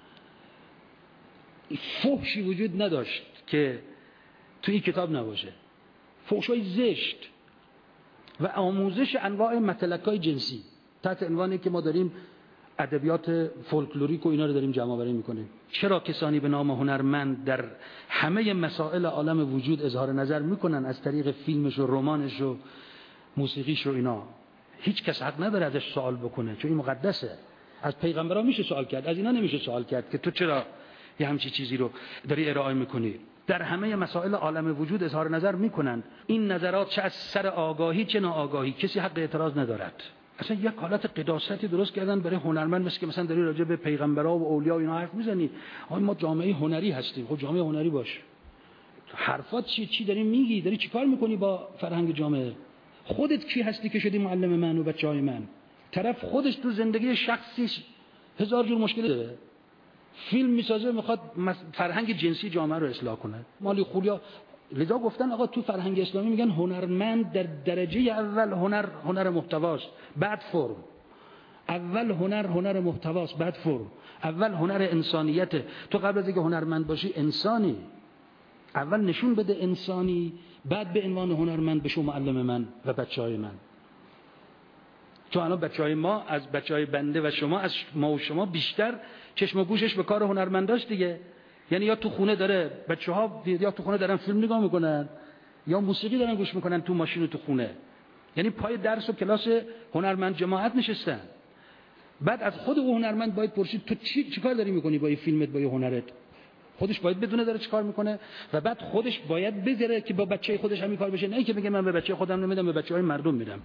فحشی وجود نداشت که توی این کتاب نباشه، فحشای زشت و آموزش انواع مطلقای جنسی تحت عنوانی که ما داریم ادبیات فولکلوریک و اینا رو داریم جمع آوری میکنیم. چرا کسانی به نام هنرمند در همه مسائل عالم وجود اظهار نظر میکنن از طریق فیلمش و رمانش و موسیقیش و اینا؟ هیچ کس حق نداره ازش سوال بکنه، چون این مقدسه. از پیغمبرا میشه سوال کرد، از اینا نمیشه سوال کرد که تو چرا یه همچی چیزی رو داری ارائه میکنی. در همه مسائل عالم وجود اظهار نظر میکنن. این نظرات چه از سر آگاهی چه ناآگاهی کسی حق اعتراض ندارد. اصلا یک حالت قداستی درست کردن برای هنرمند، مثل که مثلا داری راجع به پیغمبرا و اولیاء و اینا حرف میزنی. آ ما جامعه هنری هستیم. خب جامعه هنری باش. حرفات چی چی داری میگی؟ داری چیکار میکنی با فرهنگ جامعه؟ خودت کی هستی که شدی معلم من و بچهای من؟ طرف خودش تو زندگی شخصیش هزار جور مشکل داره. فیلم میسازه میخواد فرهنگ جنسی جامعه رو اصلاح کنه. مالی خولیا. لذا گفتن آقا تو فرهنگ اسلامی میگن هنرمند در درجه اول هنر هنر محتواست، بعد فرم. اول هنر هنر محتواست، بعد فرم. اول هنر انسانیت. تو قبل از اینکه هنرمند باشی انسانی. اول نشون بده انسانی، بعد به عنوان هنرمند بشو معلم من و بچهای من. چون الان بچهای ما از بچهای بنده و شما از ما و شما بیشتر چشم و گوشش به کار هنرمنداست دیگه. یعنی یا تو خونه داره بچه‌ها یا تو خونه دارن فیلم نگاه میکنن یا موسیقی دارن گوش میکنن تو ماشین و تو خونه. یعنی پای درس و کلاس هنرمند جماعت نشستن. بعد از خود او هنرمند باید پرسید تو چی چیکار داری میکنی با این فیلمت با این هنرت؟ خودش باید بدونه داره چیکار میکنه و بعد خودش باید بذاره که با بچه خودش همین کار بشه، نه که بگه من به بچه خودم نمیدم به بچهای مردم میدم.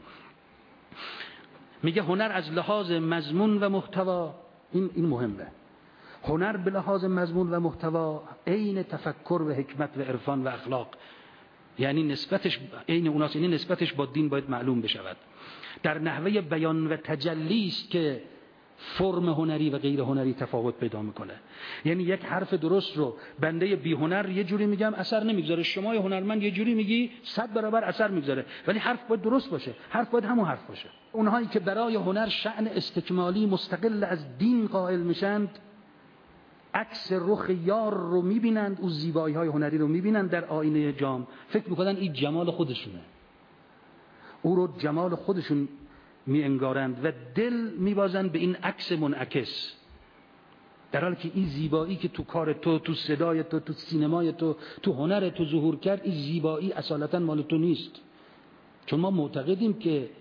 میگه هنر از لحاظ مضمون و محتوا، این این مهمه. هنر به لحاظ مضمون و محتوا عین تفکر و حکمت و عرفان و اخلاق، یعنی نسبتش عین اوناست، یعنی نسبتش با دین باید معلوم بشود. در نحوه بیان و تجلی است که فرم هنری و غیر هنری تفاوت پیدا میکنه. یعنی یک حرف درست رو بنده بی هنر یه جوری میگم اثر نمیگذاره، شما هنرمند یه جوری میگی صد برابر اثر میگذاره، ولی حرف باید درست باشه، حرف باید همون حرف باشه. اونهایی که برای هنر شأن استکمالی مستقل از دین قائل میشند، عکس رخ یار رو میبینند، او زیبایی های هنری رو میبینند در آینه جام، فکر میکنن این جمال خودشونه، او رو جمال خودشون می انگارند و دل میبازند به این عکس منعکس، در حالی که این زیبایی که تو کار تو، تو صدای تو، تو سینمای تو، تو هنر تو ظهور کرد، این زیبایی اصالتا مال تو نیست. چون ما معتقدیم که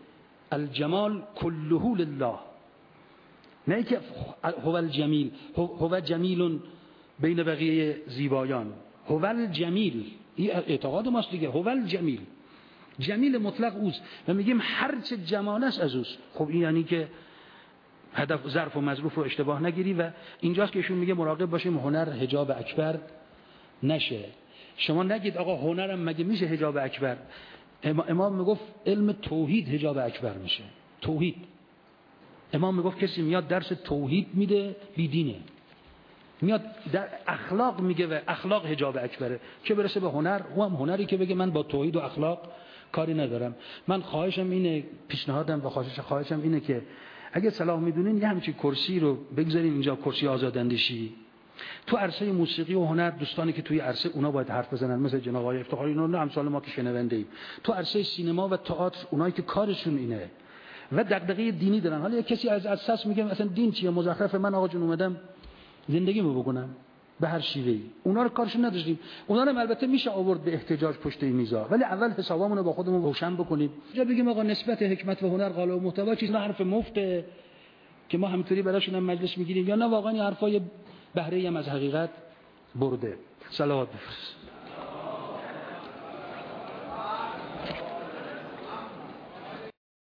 الجمال کله لله، نه که هو الجمیل، هو جمیل بین بقیه زیبایان، هو الجمیل، این اعتقاد ماست دیگه، هو الجمیل، جمیل مطلق اوست و میگیم هر چه جمال است از اوست. خب این یعنی که هدف ظرف و مظروف رو اشتباه نگیری و اینجاست که ایشون میگه مراقب باشیم هنر حجاب اکبر نشه. شما نگید آقا هنرم مگه میشه حجاب اکبر؟ امام میگفت علم توحید حجاب اکبر میشه. توحید، امام میگفت کسی میاد درس توحید میده بیدینه، میاد در اخلاق میگه و اخلاق حجاب اکبره، چه برسه به هنر؟ او هم هنری که بگه من با توحید و اخلاق کاری ندارم. من خواهشم اینه، پیشنهادم و خواهش خواهشم اینه که اگه صلاح میدونین یه همچین کرسی رو بگذارین اینجا، کرسی آزاداندیشی. تو عرصه موسیقی و هنر دوستانی که توی عرصه اونا باید حرف بزنن، مثل جناب آقای افتخاری، اینا نه امثال ما که شنونده ایم. تو عرصه سینما و تئاتر اونایی که کارشون اینه و دغدغه دینی دارن. حالا یک کسی از اساس میگه مثلا دین چیه، مزخرف، من آقا جون اومدم زندگیمو بکنم به هر شیوهی. اونا رو کارشون نداشتیم. اونا رو البته میشه آورد به احتجاج پشت این میزا، ولی اول حسابمون رو با خودمون روشن بکنیم. جا بگیم آقا نسبت حکمت و هنر قالب و محتوا چیز نه، حرف مفته که ما همینطوری براشون هم مجلس میگیریم، یا نه واقعا این حرفای بهره هم از حقیقت برده. صلوات بفرست.